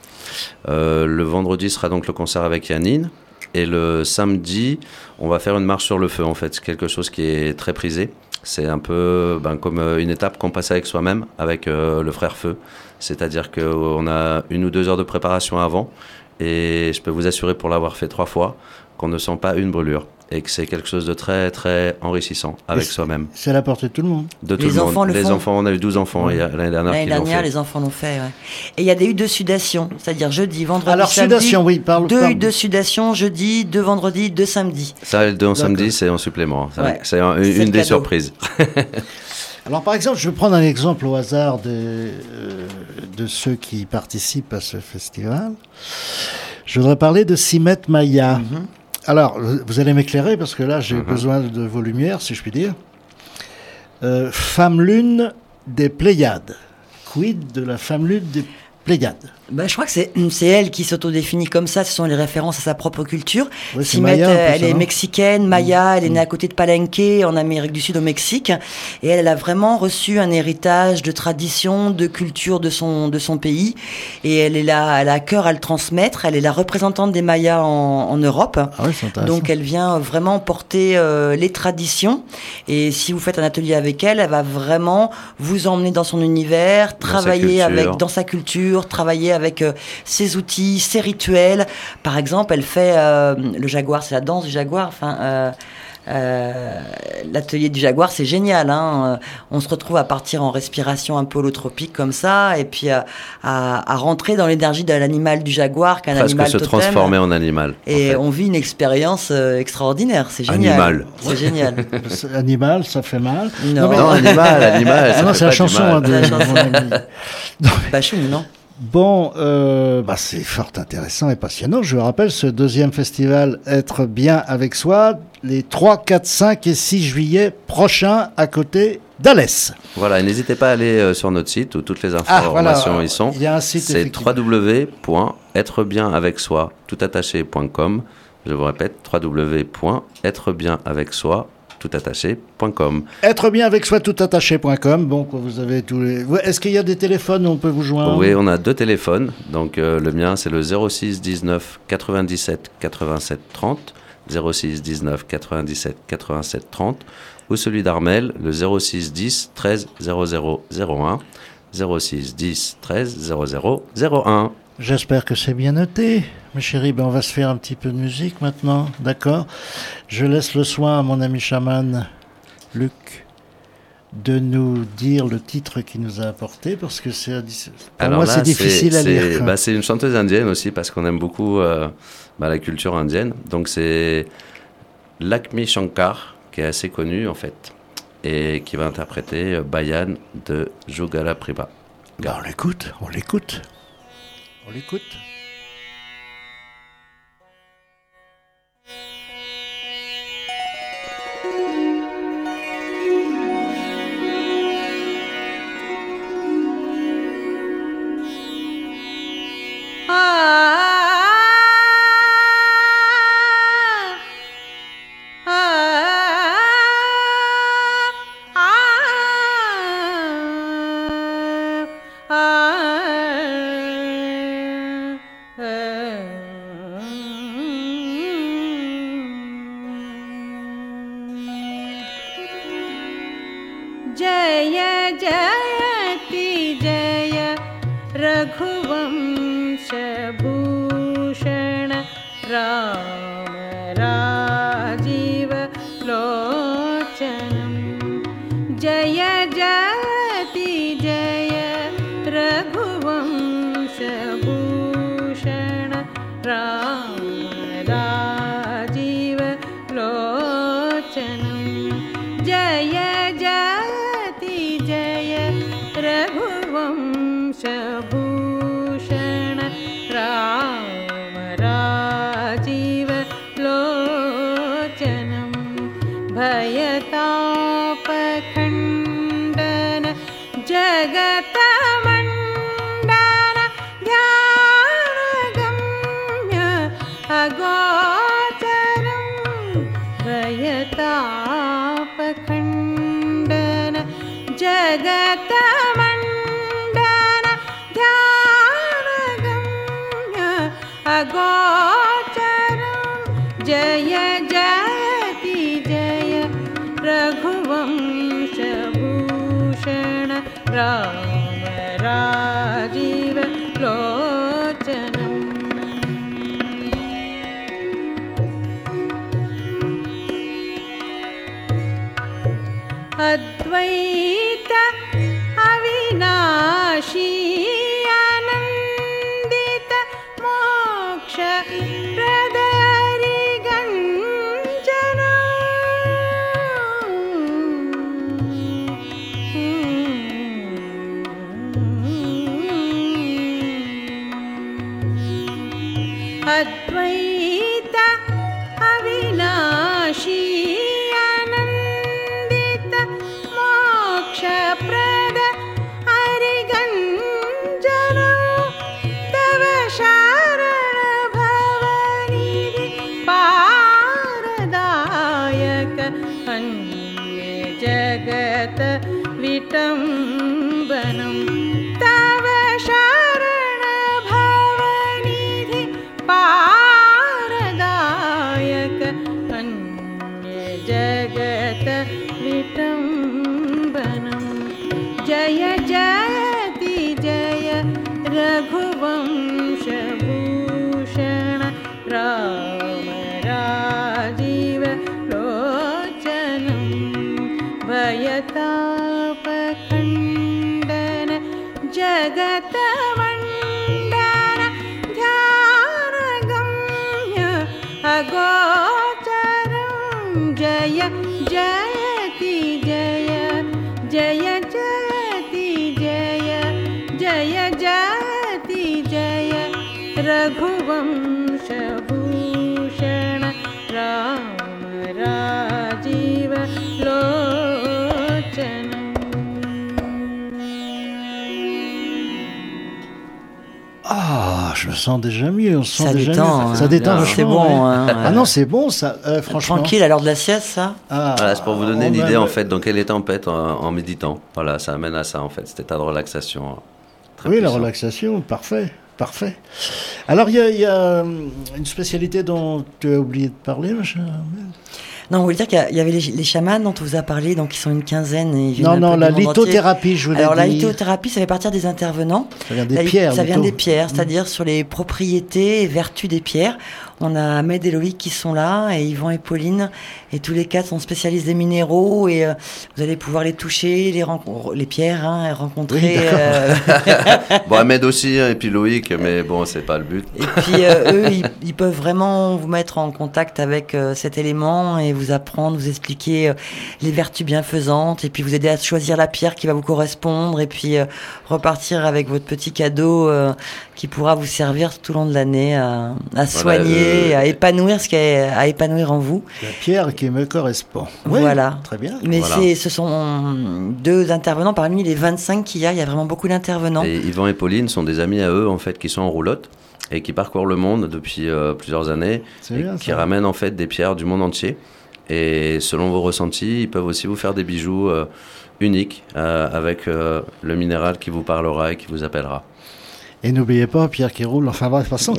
Le vendredi sera donc le concert avec Yanine. Et le samedi, on va faire une marche sur le feu en fait. C'est quelque chose qui est très prisé. C'est un peu comme une étape qu'on passe avec soi-même, avec le frère feu. C'est-à-dire qu'on a 1 ou 2 heures de préparation avant. Et je peux vous assurer, pour l'avoir fait 3 fois, qu'on ne sent pas une brûlure. Et que c'est quelque chose de très, très enrichissant avec soi-même. C'est à la portée de tout le monde. De tout le monde. Les enfants, on a eu 12 enfants l'année dernière. L'année dernière, les enfants l'ont fait. Ouais. Et il y a des huttes de sudation, c'est-à-dire jeudi, vendredi, alors, samedi. Sudation, oui, 2 huttes de sudation, jeudi, 2 vendredi, 2 samedi. Ça, le 2 en samedi, c'est en supplément. Ouais. C'est une des surprises. Alors, par exemple, je vais prendre un exemple au hasard de ceux qui participent à ce festival. Je voudrais parler de Simet Maya. Alors, vous allez m'éclairer parce que là, j'ai besoin de vos lumières, si je puis dire. Femme lune des Pléiades. Quid de la femme lune des Pléiades? Je crois que c'est elle qui s'autodéfinit comme ça, ce sont les références à sa propre culture. Oui, Simet, elle est mexicaine, Maya, elle est née à côté de Palenque, en Amérique du Sud, au Mexique, et elle a vraiment reçu un héritage de tradition, de culture de son pays, et elle a à cœur à le transmettre. Elle est la représentante des Mayas en Europe, donc elle vient vraiment porter les traditions, et si vous faites un atelier avec elle, elle va vraiment vous emmener dans son univers, travailler dans sa culture, travailler avec ses outils, ses rituels. Par exemple, elle fait le jaguar, c'est la danse du jaguar. L'atelier du jaguar, c'est génial. On se retrouve à partir en respiration un peu holotropique comme ça, et puis à rentrer dans l'énergie de l'animal du jaguar, qu'un animal totem. Presque se transformer en animal. Et on vit une expérience extraordinaire. C'est génial. Animal. C'est génial. Animal, ça fait mal. Non, animal. Non, c'est la chanson de mon ami. Bachoum, non? Bon, c'est fort intéressant et passionnant. Je vous rappelle ce 2e festival Être bien avec soi, les 3, 4, 5 et 6 juillet prochains à côté d'Alès. Voilà, et n'hésitez pas à aller sur notre site où toutes les informations y sont. Il y a un site, c'est www.êtrebienavecSoi, toutattaché.com. Je vous répète, www.êtrebienavecSoi, toutattaché.com. ÊtrebienavecSoi, toutattaché.com. Bon, vous avez tous les... Est-ce qu'il y a des téléphones où on peut vous joindre? Oui, on a 2 téléphones. Donc, le mien, c'est le 06 19 97 87 30. 06 19 97 87 30. Ou celui d'Armel, le 06 10 13 00 01. 06 10 13 00 01. J'espère que c'est bien noté. Mes chéris, on va se faire un petit peu de musique maintenant, d'accord? Je laisse le soin à mon ami chaman Luc de nous dire le titre qu'il nous a apporté, parce que c'est difficile à lire. C'est une chanteuse indienne aussi, parce qu'on aime beaucoup la culture indienne. Donc c'est Lakshmi Shankar, qui est assez connu en fait, et qui va interpréter Bayan de Jugala Priba. On l'écoute. वंशभूषण राम राजीव लोचनम् जय जयति जय रघुवंशभूषण राम राजीव लोचनम् जय जयति जय रघुवंशभूषण राम राजीव लोचनम् भयतापखण्डन जगतमण्डन ध्यानगम्य अगोचरम् भयतापखण्डन जगतमण्डन ध्यानगम्य अगोचरम् जय जयति जय रघुवंशभूषण राम राजीव लोचनम् अद्वैत अविनाशी आनन्दित मोक्ष प्रदरिगञ्जन अद्वैत अविनाशी आनन्दित मोक्षप्रद हरिगञ्जन तव शरण भवनिधि पारदायक अन्य जगत विटम्बनम् तव शरण भवनिधि पारदायक अन्य जगत विटम्बनम् जय जयति जय रघुवंशभूषण राम राजीव लोचनम् भयतापखण्डन जगतमण्डन ध्यानगम्य अगोचरम् जय जयति जय जय जयति जय जय जयति जय रघुवंशभूषण राम राजीव लोचनम् Ah, je me sens déjà mieux. On se sent Ça déjà détend, mieux. hein. Ça détend Ah, vachement. c'est bon, ouais. hein, ouais. Ah non, c'est bon ça, franchement. Tranquille à l'heure de la sieste, ça. Ah, Voilà, c'est pour vous donner une on idée va- en fait dans quelle état on peut être en méditant. Voilà, ça amène à ça en fait, cet état de relaxation. Très Oui, la puissant. relaxation, parfait, parfait. Alors, il y a une spécialité dont tu as oublié de parler, machin. Non, on voulait dire qu'il y avait les chamans dont on vous a parlé, donc ils sont une quinzaine. Et ils viennent Non, un non, peu la du monde entier. lithothérapie, je voulais Alors la dire. lithothérapie, ça fait partir des intervenants. Ça vient des pierres. Ça vient litho. des pierres, c'est-à-dire sur les propriétés et vertus des pierres. On a Ahmed et Loïc qui sont là, et Yvan et Pauline, et tous les quatre sont spécialistes des minéraux, et vous allez pouvoir les toucher, les pierres, hein, et rencontrer. Oui, Bon, Ahmed aussi, hein, et puis Loïc, mais bon, c'est pas le but. Et puis eux, ils peuvent vraiment vous mettre en contact avec cet élément et vous apprendre, vous expliquer les vertus bienfaisantes, et puis vous aider à choisir la pierre qui va vous correspondre, et puis repartir avec votre petit cadeau qui pourra vous servir tout au long de l'année à soigner, à épanouir ce qu'il y a à épanouir en vous. La pierre qui me correspond. Oui, Voilà. très bien. Mais Voilà. ce sont deux intervenants parmi les 25 qu'il y a. Il y a vraiment beaucoup d'intervenants. Et Yvan et Pauline sont des amis à eux en fait qui sont en roulotte et qui parcourent le monde depuis plusieurs années C'est et bien, qui ça. ramènent en fait des pierres du monde entier. Et selon vos ressentis, ils peuvent aussi vous faire des bijoux uniques avec le minéral qui vous parlera et qui vous appellera. Et n'oubliez pas, pierre qui roule, enfin bref, passons.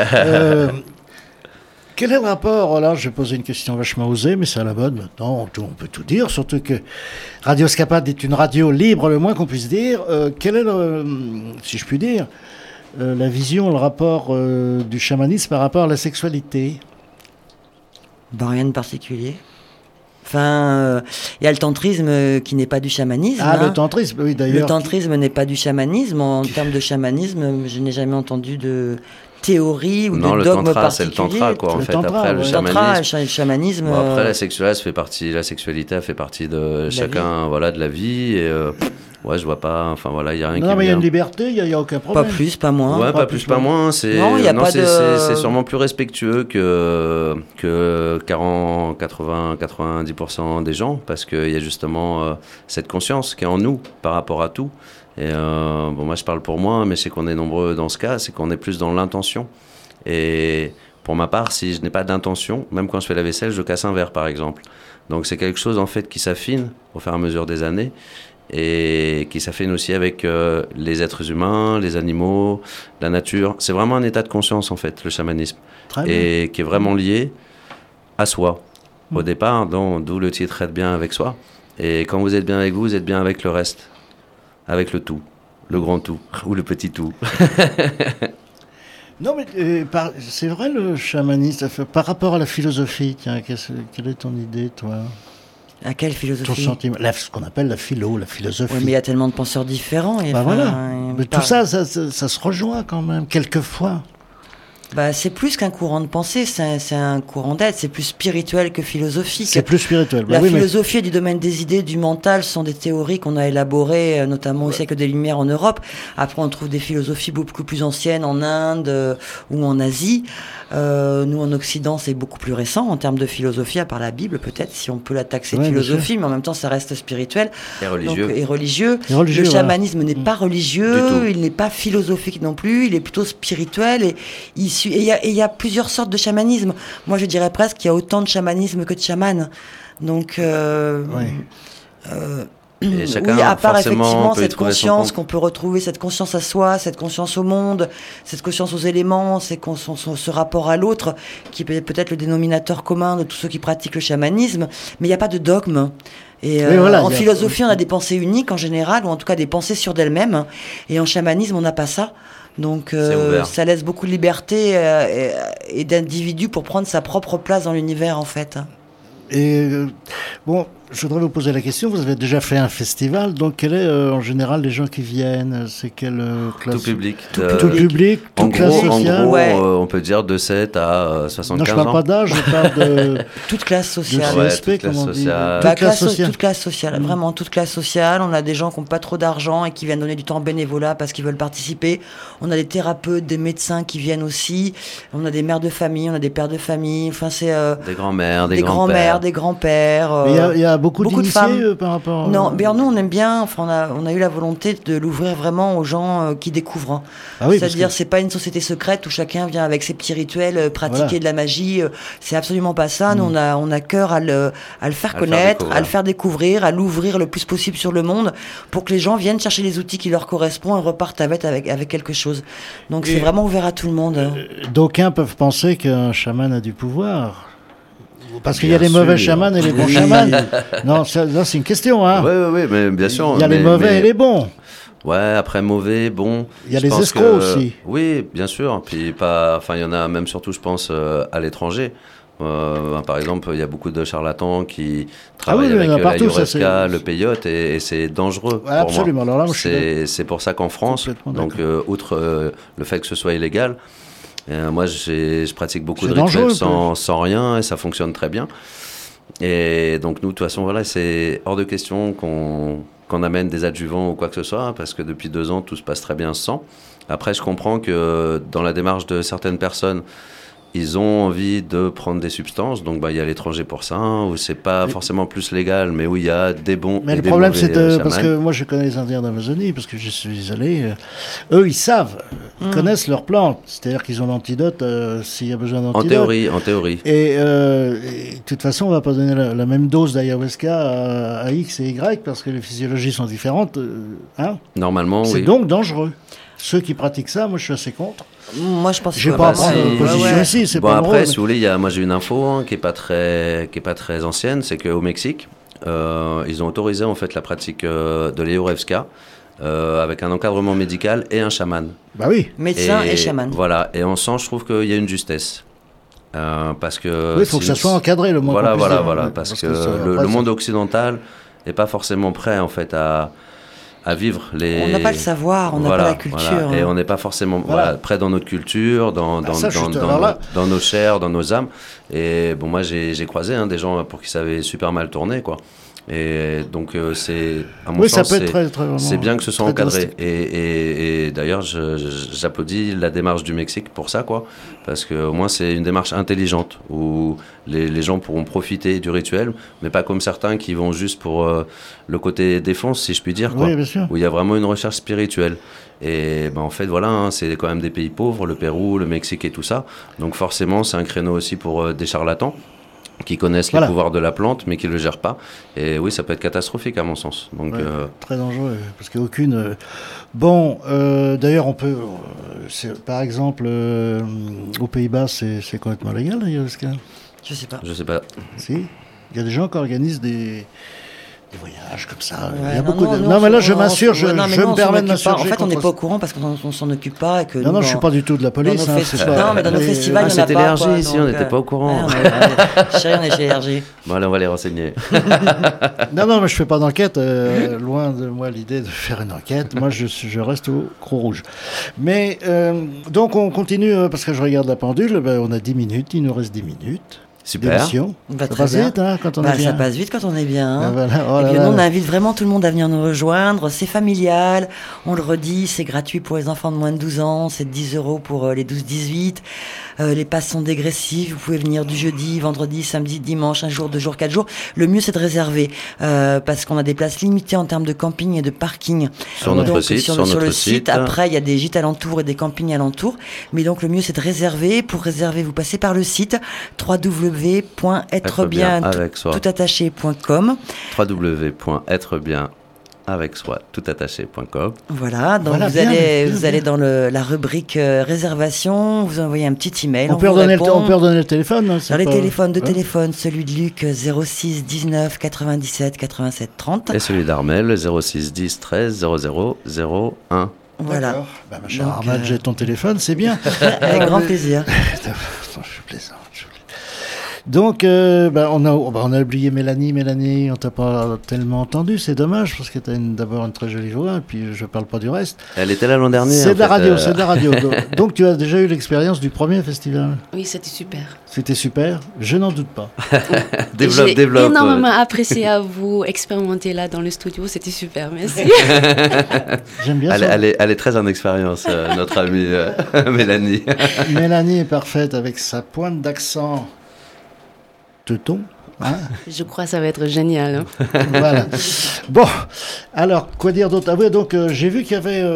Quel est le rapport, là, je vais poser une question vachement osée, mais c'est à la mode maintenant, on peut tout dire, surtout que Radio Escapade est une radio libre, le moins qu'on puisse dire. Quel est, si je puis dire, la vision, le rapport du chamanisme par rapport à la sexualité? Rien de particulier. Enfin, il y a le tantrisme qui n'est pas du chamanisme. Le tantrisme, oui, d'ailleurs. Le tantrisme n'est pas du chamanisme. En termes de chamanisme, je n'ai jamais entendu de théorie ou de dogme particulier. C'est le tantra, quoi, en fait. Tantra, après, ouais. le chamanisme. Le chamanisme. Après, la sexualité fait partie de chacun, voilà, de la vie. Et, ouais, je vois pas. Enfin, voilà, il y a rien qui. Non, mais il y a une liberté, il y a aucun problème. Pas plus, pas moins. Ouais, pas plus, pas moins. C'est sûrement plus respectueux que 90% des gens, parce qu'il y a justement cette conscience qui est en nous par rapport à tout. Et moi, je parle pour moi, mais je sais qu'on est nombreux dans ce cas, c'est qu'on est plus dans l'intention. Et pour ma part, si je n'ai pas d'intention, même quand je fais la vaisselle, je casse un verre, par exemple. Donc c'est quelque chose en fait qui s'affine au fur et à mesure des années, et qui s'affine aussi avec les êtres humains, les animaux, la nature. C'est vraiment un état de conscience, en fait, le chamanisme. Et qui est vraiment lié à soi. Au départ, d'où le titre « Être bien avec soi ». Et quand vous êtes bien avec vous, vous êtes bien avec le reste. Avec le tout, le grand tout, ou le petit tout. Non, mais c'est vrai, le chamanisme, par rapport à la philosophie, tiens, quelle est ton idée, toi? À quelle philosophie? Ton sentiment, ce qu'on appelle la philosophie. Oui, mais il y a tellement de penseurs différents. Voilà. Mais tout ça se rejoint quand même, quelquefois. C'est plus qu'un courant de pensée, c'est un courant d'être, c'est plus spirituel que philosophique. C'est plus spirituel. La philosophie est du domaine des idées, du mental, sont des théories qu'on a élaborées, notamment au siècle des Lumières en Europe. Après, on trouve des philosophies beaucoup plus anciennes en Inde ou en Asie. Nous, en Occident, c'est beaucoup plus récent en termes de philosophie, à part la Bible, peut-être, si on peut la taxer de philosophie, mais en même temps, ça reste spirituel. Et religieux. Et religieux. Le chamanisme n'est pas religieux, il n'est pas philosophique non plus, il est plutôt spirituel. Et il y a plusieurs sortes de chamanisme. Moi, je dirais presque qu'il y a autant de chamanisme que de chamans. Donc, et chacun, oui, à part effectivement peut cette conscience qu'on peut retrouver, cette conscience à soi, cette conscience au monde, cette conscience aux éléments, ce rapport à l'autre, qui est peut-être le dénominateur commun de tous ceux qui pratiquent le chamanisme, mais il n'y a pas de dogme. Et en philosophie, on a des pensées uniques en général, ou en tout cas des pensées sûres d'elles-mêmes, et en chamanisme, on n'a pas ça. Donc ça laisse beaucoup de liberté et d'individu pour prendre sa propre place dans l'univers, en fait. Et je voudrais vous poser la question, vous avez déjà fait un festival, donc quel est en général les gens qui viennent? C'est quelle classe? Tout public. Tout public, toute classe sociale. En gros, on peut dire de 7 à 75 ans. Non, je ne parle pas d'âge, je parle de... toute classe sociale. De CSP, comme on dit. Toute classe sociale, vraiment toute classe sociale. On a des gens qui n'ont pas trop d'argent et qui viennent donner du temps en bénévolat parce qu'ils veulent participer. On a des thérapeutes, des médecins qui viennent aussi. On a des mères de famille, on a des pères de famille. Enfin, c'est... des grands-mères, des grands-mères, des grands-pères. Il y a beaucoup de femmes par rapport... Non, nous on aime bien, enfin, on a eu la volonté de l'ouvrir vraiment aux gens qui découvrent. C'est-à-dire c'est pas une société secrète où chacun vient avec ses petits rituels pratiquer de la magie. C'est absolument pas ça. Nous on a cœur à le faire connaître, à le faire découvrir, à l'ouvrir le plus possible sur le monde pour que les gens viennent chercher les outils qui leur correspondent et repartent avec quelque chose. Donc c'est vraiment ouvert à tout le monde. D'aucuns peuvent penser qu'un chaman a du pouvoir. Parce qu'il y a les mauvais chamans et les bons chamans. Non, c'est une question. Hein. Oui, mais bien sûr. Il y a les mauvais et les bons. Ouais, après mauvais, bon. Il y a les escrocs aussi. Oui, bien sûr. Puis il y en a même surtout, je pense, à l'étranger. Par exemple, il y a beaucoup de charlatans qui travaillent avec l'ayahuasca, le peyote, et c'est dangereux. Ouais, absolument. Alors là, c'est pour ça qu'en France, donc outre le fait que ce soit illégal, moi, je pratique beaucoup de rituels sans rien et ça fonctionne très bien. Et donc, nous, de toute façon, voilà, c'est hors de question qu'on amène des adjuvants ou quoi que ce soit, parce que depuis 2 ans, tout se passe très bien sans. Après, je comprends que dans la démarche de certaines personnes, ils ont envie de prendre des substances, donc il y a l'étranger pour ça, où c'est pas forcément plus légal, mais où il y a des bons mais et le des problème, mauvais c'est parce que moi je connais les Indiens d'Amazonie, parce que je suis allé, eux ils savent, ils connaissent leurs plantes, c'est-à-dire qu'ils ont l'antidote s'il y a besoin d'antidote. En théorie. Et de toute façon, on va pas donner la même dose d'ayahuasca à X et Y, parce que les physiologies sont différentes. Normalement, c'est donc dangereux. Ceux qui pratiquent ça, moi je suis assez contre. Moi je pense que je vais pas prendre une position ici, c'est pas après, drôle, si vous voulez, moi j'ai une info qui est pas très ancienne, c'est qu'au Mexique, ils ont autorisé en fait la pratique de l'ayahuasca avec un encadrement médical et un chaman. Bah oui. Médecin et chaman. Voilà, et en sang, je trouve qu'il y a une justesse. Parce que... Oui, il faut que ça soit encadré le moins qu'on puisse dire. Voilà, parce que le monde occidental n'est pas forcément prêt, en fait, à vivre les... On n'a pas le savoir, on n'a pas la culture. Voilà. Et on n'est pas forcément prêt dans notre culture, dans nos chairs, dans nos âmes. Et bon, moi, j'ai croisé des gens pour qui ça avait super mal tourné, quoi. Et donc, c'est, à mon sens, ça peut être très, c'est bien que ce soit encadré. Et d'ailleurs, j'applaudis la démarche du Mexique pour ça, quoi. Parce qu'au moins, c'est une démarche intelligente où les gens pourront profiter du rituel, mais pas comme certains qui vont juste pour le côté défense, si je puis dire, quoi. Oui, bien sûr. Où il y a vraiment une recherche spirituelle. Et en fait, voilà, c'est quand même des pays pauvres, le Pérou, le Mexique et tout ça. Donc forcément, c'est un créneau aussi pour des charlatans qui connaissent les pouvoirs de la plante, mais qui ne le gèrent pas. Et oui, ça peut être catastrophique, à mon sens. Donc, très dangereux, parce qu'il n'y a aucune... Bon, d'ailleurs, on peut... par exemple, aux Pays-Bas, c'est complètement légal, l'ayahuasca. Je sais pas. Je sais pas. Si. Il y a des gens qui organisent des voyages comme ça. Ouais, il y a beaucoup de... Non, mais là, je m'assure, je me permets de m'assurer. En fait, on n'est pas au courant parce qu'on s'en occupe pas. Et que non, je ne suis pas du tout de la police. Non, mais dans nos festivals, il y en a pas. C'était LRG ici, on n'était pas au courant. Chérie, on est chez LRG. Bon, allez, on va les renseigner. Non, mais je ne fais pas d'enquête. Loin de moi l'idée de faire une enquête. Moi, je reste au Croix-Rouge. Mais, donc, on continue, parce que je regarde la pendule. On a 10 minutes, il nous reste 10 minutes. Super. Ça passe vite quand on est bien. Ça passe vite quand on est bien. Voilà. Et puis nous, on invite vraiment tout le monde à venir nous rejoindre. C'est familial, on le redit, c'est gratuit pour les enfants de moins de 12 ans, c'est 10 € pour les 12-18. Les passes sont dégressifs, vous pouvez venir du jeudi, vendredi, samedi, dimanche, 1 jour, 2 jours, 4 jours. Le mieux, c'est de réserver parce qu'on a des places limitées en termes de camping et de parking. Sur notre site. Sur le site. Après, il y a des gîtes alentours et des campings alentours. Mais donc, le mieux, c'est de réserver. Pour réserver, vous passez par le site www.êtrebien-toutattaché.com www.êtrebien-toutattaché.com. Voilà, donc vous allez dans la rubrique réservation, vous envoyez un petit email. On peut redonner le téléphone. Dans les téléphones de téléphone, celui de Luc 06 19 97 87 30. Et celui d'Armel 06 10 13 00 01. Voilà. Ma chère Armel, j'ai ton téléphone, c'est bien. Avec grand plaisir. Je suis plaisant. Donc, on a oublié Mélanie. Mélanie, on t'a pas tellement entendu, c'est dommage, parce que tu as d'abord une très jolie voix, et puis je parle pas du reste. Elle était là l'an dernier. C'est de la radio. Donc, tu as déjà eu l'expérience du premier festival. Oui, c'était super. C'était super, je n'en doute pas. développe. J'ai énormément apprécié à vous expérimenter là dans le studio, c'était super, merci. J'aime bien ça. Elle est très en expérience, notre amie Mélanie. Mélanie est parfaite avec sa pointe d'accent. Teuton. Je crois que ça va être génial. Voilà. Bon, alors, quoi dire d'autre? Ah oui, donc j'ai vu qu'il y avait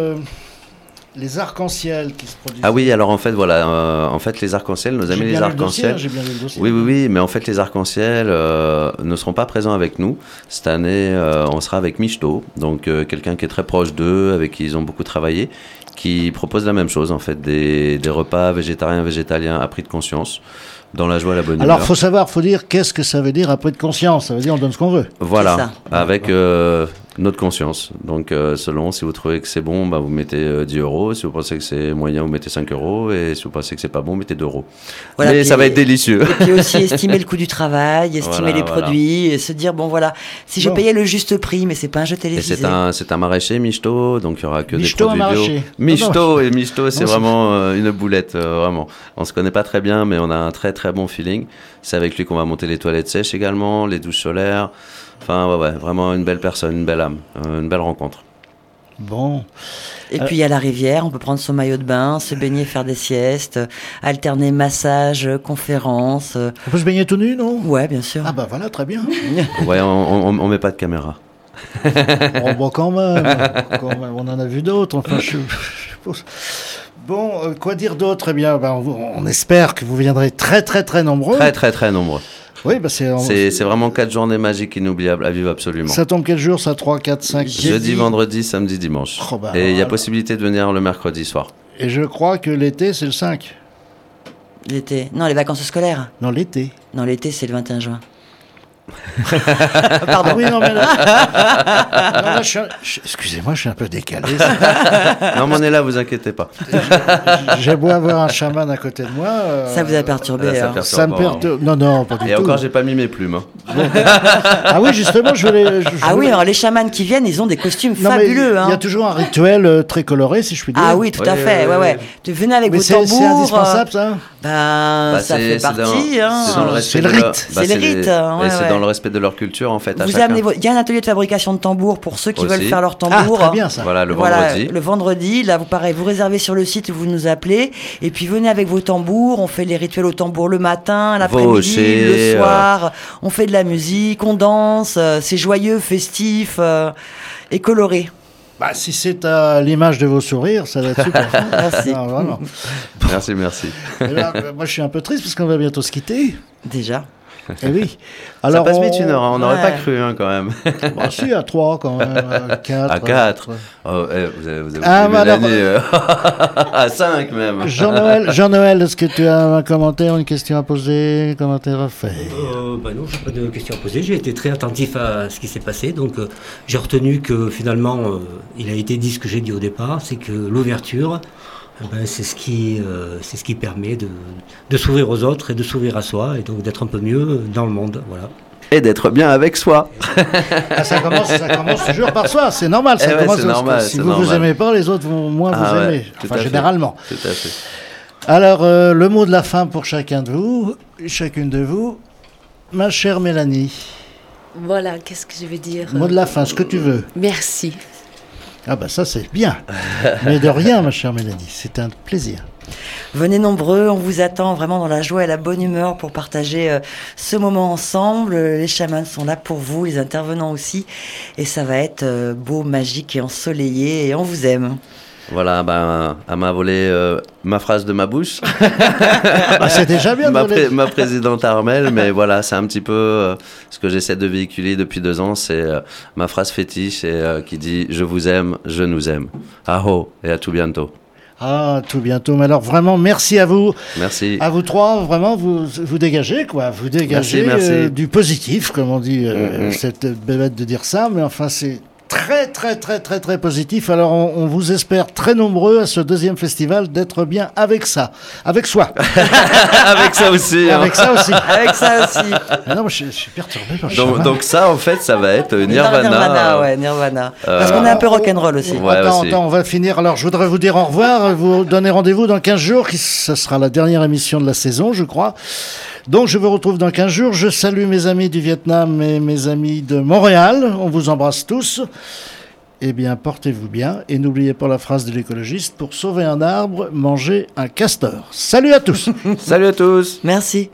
les arcs-en-ciel qui se produisent. Ah oui, alors en fait, voilà, les arcs-en-ciel, nos amis les arcs-en-ciel. J'ai bien lu le dossier. Oui, mais en fait, les arcs-en-ciel ne seront pas présents avec nous. Cette année, on sera avec Michto, donc quelqu'un qui est très proche d'eux, avec qui ils ont beaucoup travaillé, qui propose la même chose, en fait, des repas végétariens, végétaliens à prix de conscience. Dans la joie, la bonne humeur. Alors, faut dire qu'est-ce que ça veut dire après de conscience. Ça veut dire on donne ce qu'on veut. Voilà, avec notre conscience. Donc, selon, si vous trouvez que c'est bon, vous mettez 10 €. Si vous pensez que c'est moyen, vous mettez 5 €. Et si vous pensez que c'est pas bon, vous mettez 2 €. Voilà, mais ça va être délicieux. Et puis aussi estimer le coût du travail, estimer les produits, et se dire, si je payais le juste prix, mais c'est pas un jeu télévisé. Et c'est un maraîcher, Michto, donc il y aura que Michto, des produits bio. Michto, c'est vraiment une boulette, vraiment. On se connaît pas très bien, mais on a un très très bon feeling. C'est avec lui qu'on va monter les toilettes sèches également, les douches solaires. Enfin, vraiment une belle personne, une belle âme, une belle rencontre. Bon. Et puis il y a la rivière, on peut prendre son maillot de bain, se baigner, faire des siestes, alterner massage, conférences. On peut se baigner tout nu, non? Ouais, bien sûr. Ah voilà, très bien. Ouais, on met pas de caméra. Quand même, on en a vu d'autres. Enfin, Bon, quoi dire d'autre? Eh bien, on espère que vous viendrez très très très nombreux. Très très très nombreux. Oui, c'est vraiment 4 journées magiques inoubliables à vivre absolument. Ça tombe quel jour, ça? 3, 4, 5 Jeudi, vendredi, samedi, dimanche. Et il y a possibilité de venir le mercredi soir. Et je crois que l'été, c'est le 5. L'été? Non, les vacances scolaires. Non, l'été. Non, l'été, c'est le 21 juin. Pardon. Ah oui, non, mais là, non, là, excusez-moi, je suis un peu décalé. Non, mais on est là, vous inquiétez pas. J'ai beau avoir un chaman à côté de moi. Ça vous a perturbé. ça hein. perturbe Ça me pas, perturbe. Non, pas du Et tout. encore, j'ai pas mis mes plumes. Ah oui, justement, je voulais. Ah oui, alors les chamans qui viennent, ils ont des costumes Non, mais fabuleux. il y a toujours un rituel très coloré, si je puis dire. Ah oui, tout à Oui, fait. oui, Ouais. oui. Tu venez avec Mais vos c'est tambours. indispensable, ça. Ça fait partie. hein. C'est dans le respect C'est le de leur- rite. C'est le rite, ouais, c'est ouais. dans le respect de leur culture, en fait. À Vous chacun. amenez il y a un atelier de fabrication de tambours pour ceux qui Aussi. veulent faire leur Ah, tambour. très bien ça. Voilà, le Voilà, vendredi. le vendredi, là, vous réservez sur le site, vous nous appelez, et puis venez avec vos tambours. On fait les rituels au tambour le matin, l'après-midi, hochets, le soir. On fait de la musique, on danse. C'est joyeux, festif et coloré. Bah, si c'est à l'image de vos sourires, ça va être super. Merci. Non, vraiment. Merci. Et là, moi, je suis un peu triste parce qu'on va bientôt se quitter. Déjà. Eh oui. Ça passe vite une heure, hein, on n'aurait Ouais. pas cru quand même. Bah, si, à 3 quand même. À 4. À 4. Oh, vous avez Ah, oublié bah, Mélanie, à 5 même. Jean-Noël, est-ce que tu as un commentaire, une question à poser, un commentaire à faire? Non, je n'ai pas de questions à poser. J'ai été très attentif à ce qui s'est passé. Donc, j'ai retenu que finalement, il a été dit ce que j'ai dit au départ, c'est que l'ouverture, c'est ce qui permet de s'ouvrir aux autres et de s'ouvrir à soi et donc d'être un peu mieux dans le monde. Voilà. Et d'être bien avec soi. Ah, ça commence toujours par soi, c'est normal. Ça Eh ouais, commence c'est normal, si c'est vous vous normal. aimez pas, les autres vont moins Ah vous ouais, aimer. tout Enfin, à fait. généralement. Tout à fait. Alors, le mot de la fin pour chacun de vous, chacune de vous. Ma chère Mélanie, Voilà, qu'est-ce que je veux dire mot de la fin, ce que tu veux. Merci. Ah bah ça c'est bien. Mais de rien, ma chère Mélanie, c'est un plaisir. Venez nombreux, on vous attend vraiment dans la joie et la bonne humeur pour partager ce moment ensemble. Les chamans sont là pour vous, les intervenants aussi. Et ça va être beau, magique et ensoleillé. Et on vous aime. Voilà, elle m'a volé ma phrase de ma bouche. Ah, c'est déjà bien de voler. Ma présidente Armelle, mais voilà, c'est un petit peu ce que j'essaie de véhiculer depuis 2 ans, c'est ma phrase fétiche qui dit « Je vous aime, je nous aime ». Aho, et à tout bientôt. Ah, tout bientôt. Mais alors vraiment, merci à vous. Merci. À vous trois, vraiment, vous dégagez, quoi. Vous dégagez Merci. du positif, comme on dit. C'est bête de dire ça, mais enfin, c'est très positif. Alors, on vous espère très nombreux à ce 2e festival d'être bien avec ça. Avec soi. Avec ça aussi. hein. Avec ça aussi. Avec ça aussi. Ah non, je suis perturbé par le chaman. Donc ça, en fait, ça va être Nirvana. Nirvana. Parce qu'on est un peu rock'n'roll aussi. Ouais, Attends, aussi. on va finir. Alors, je voudrais vous dire au revoir. Vous donner rendez-vous dans 15 jours. Ce sera la dernière émission de la saison, je crois. Donc, je vous retrouve dans 15 jours. Je salue mes amis du Vietnam et mes amis de Montréal. On vous embrasse tous. Eh bien, portez-vous bien. Et n'oubliez pas la phrase de l'écologiste. Pour sauver un arbre, mangez un castor. Salut à tous. Salut à tous. Merci.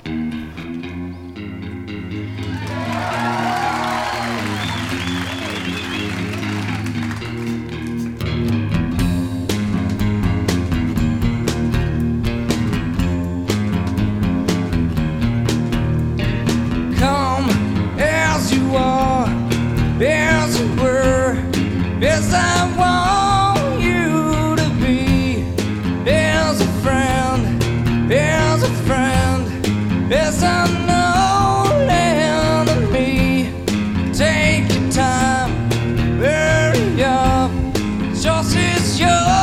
Come as you are, as you were, as I want you to be, as a friend, as I know enemy. Take your time, hurry up, yours is yours.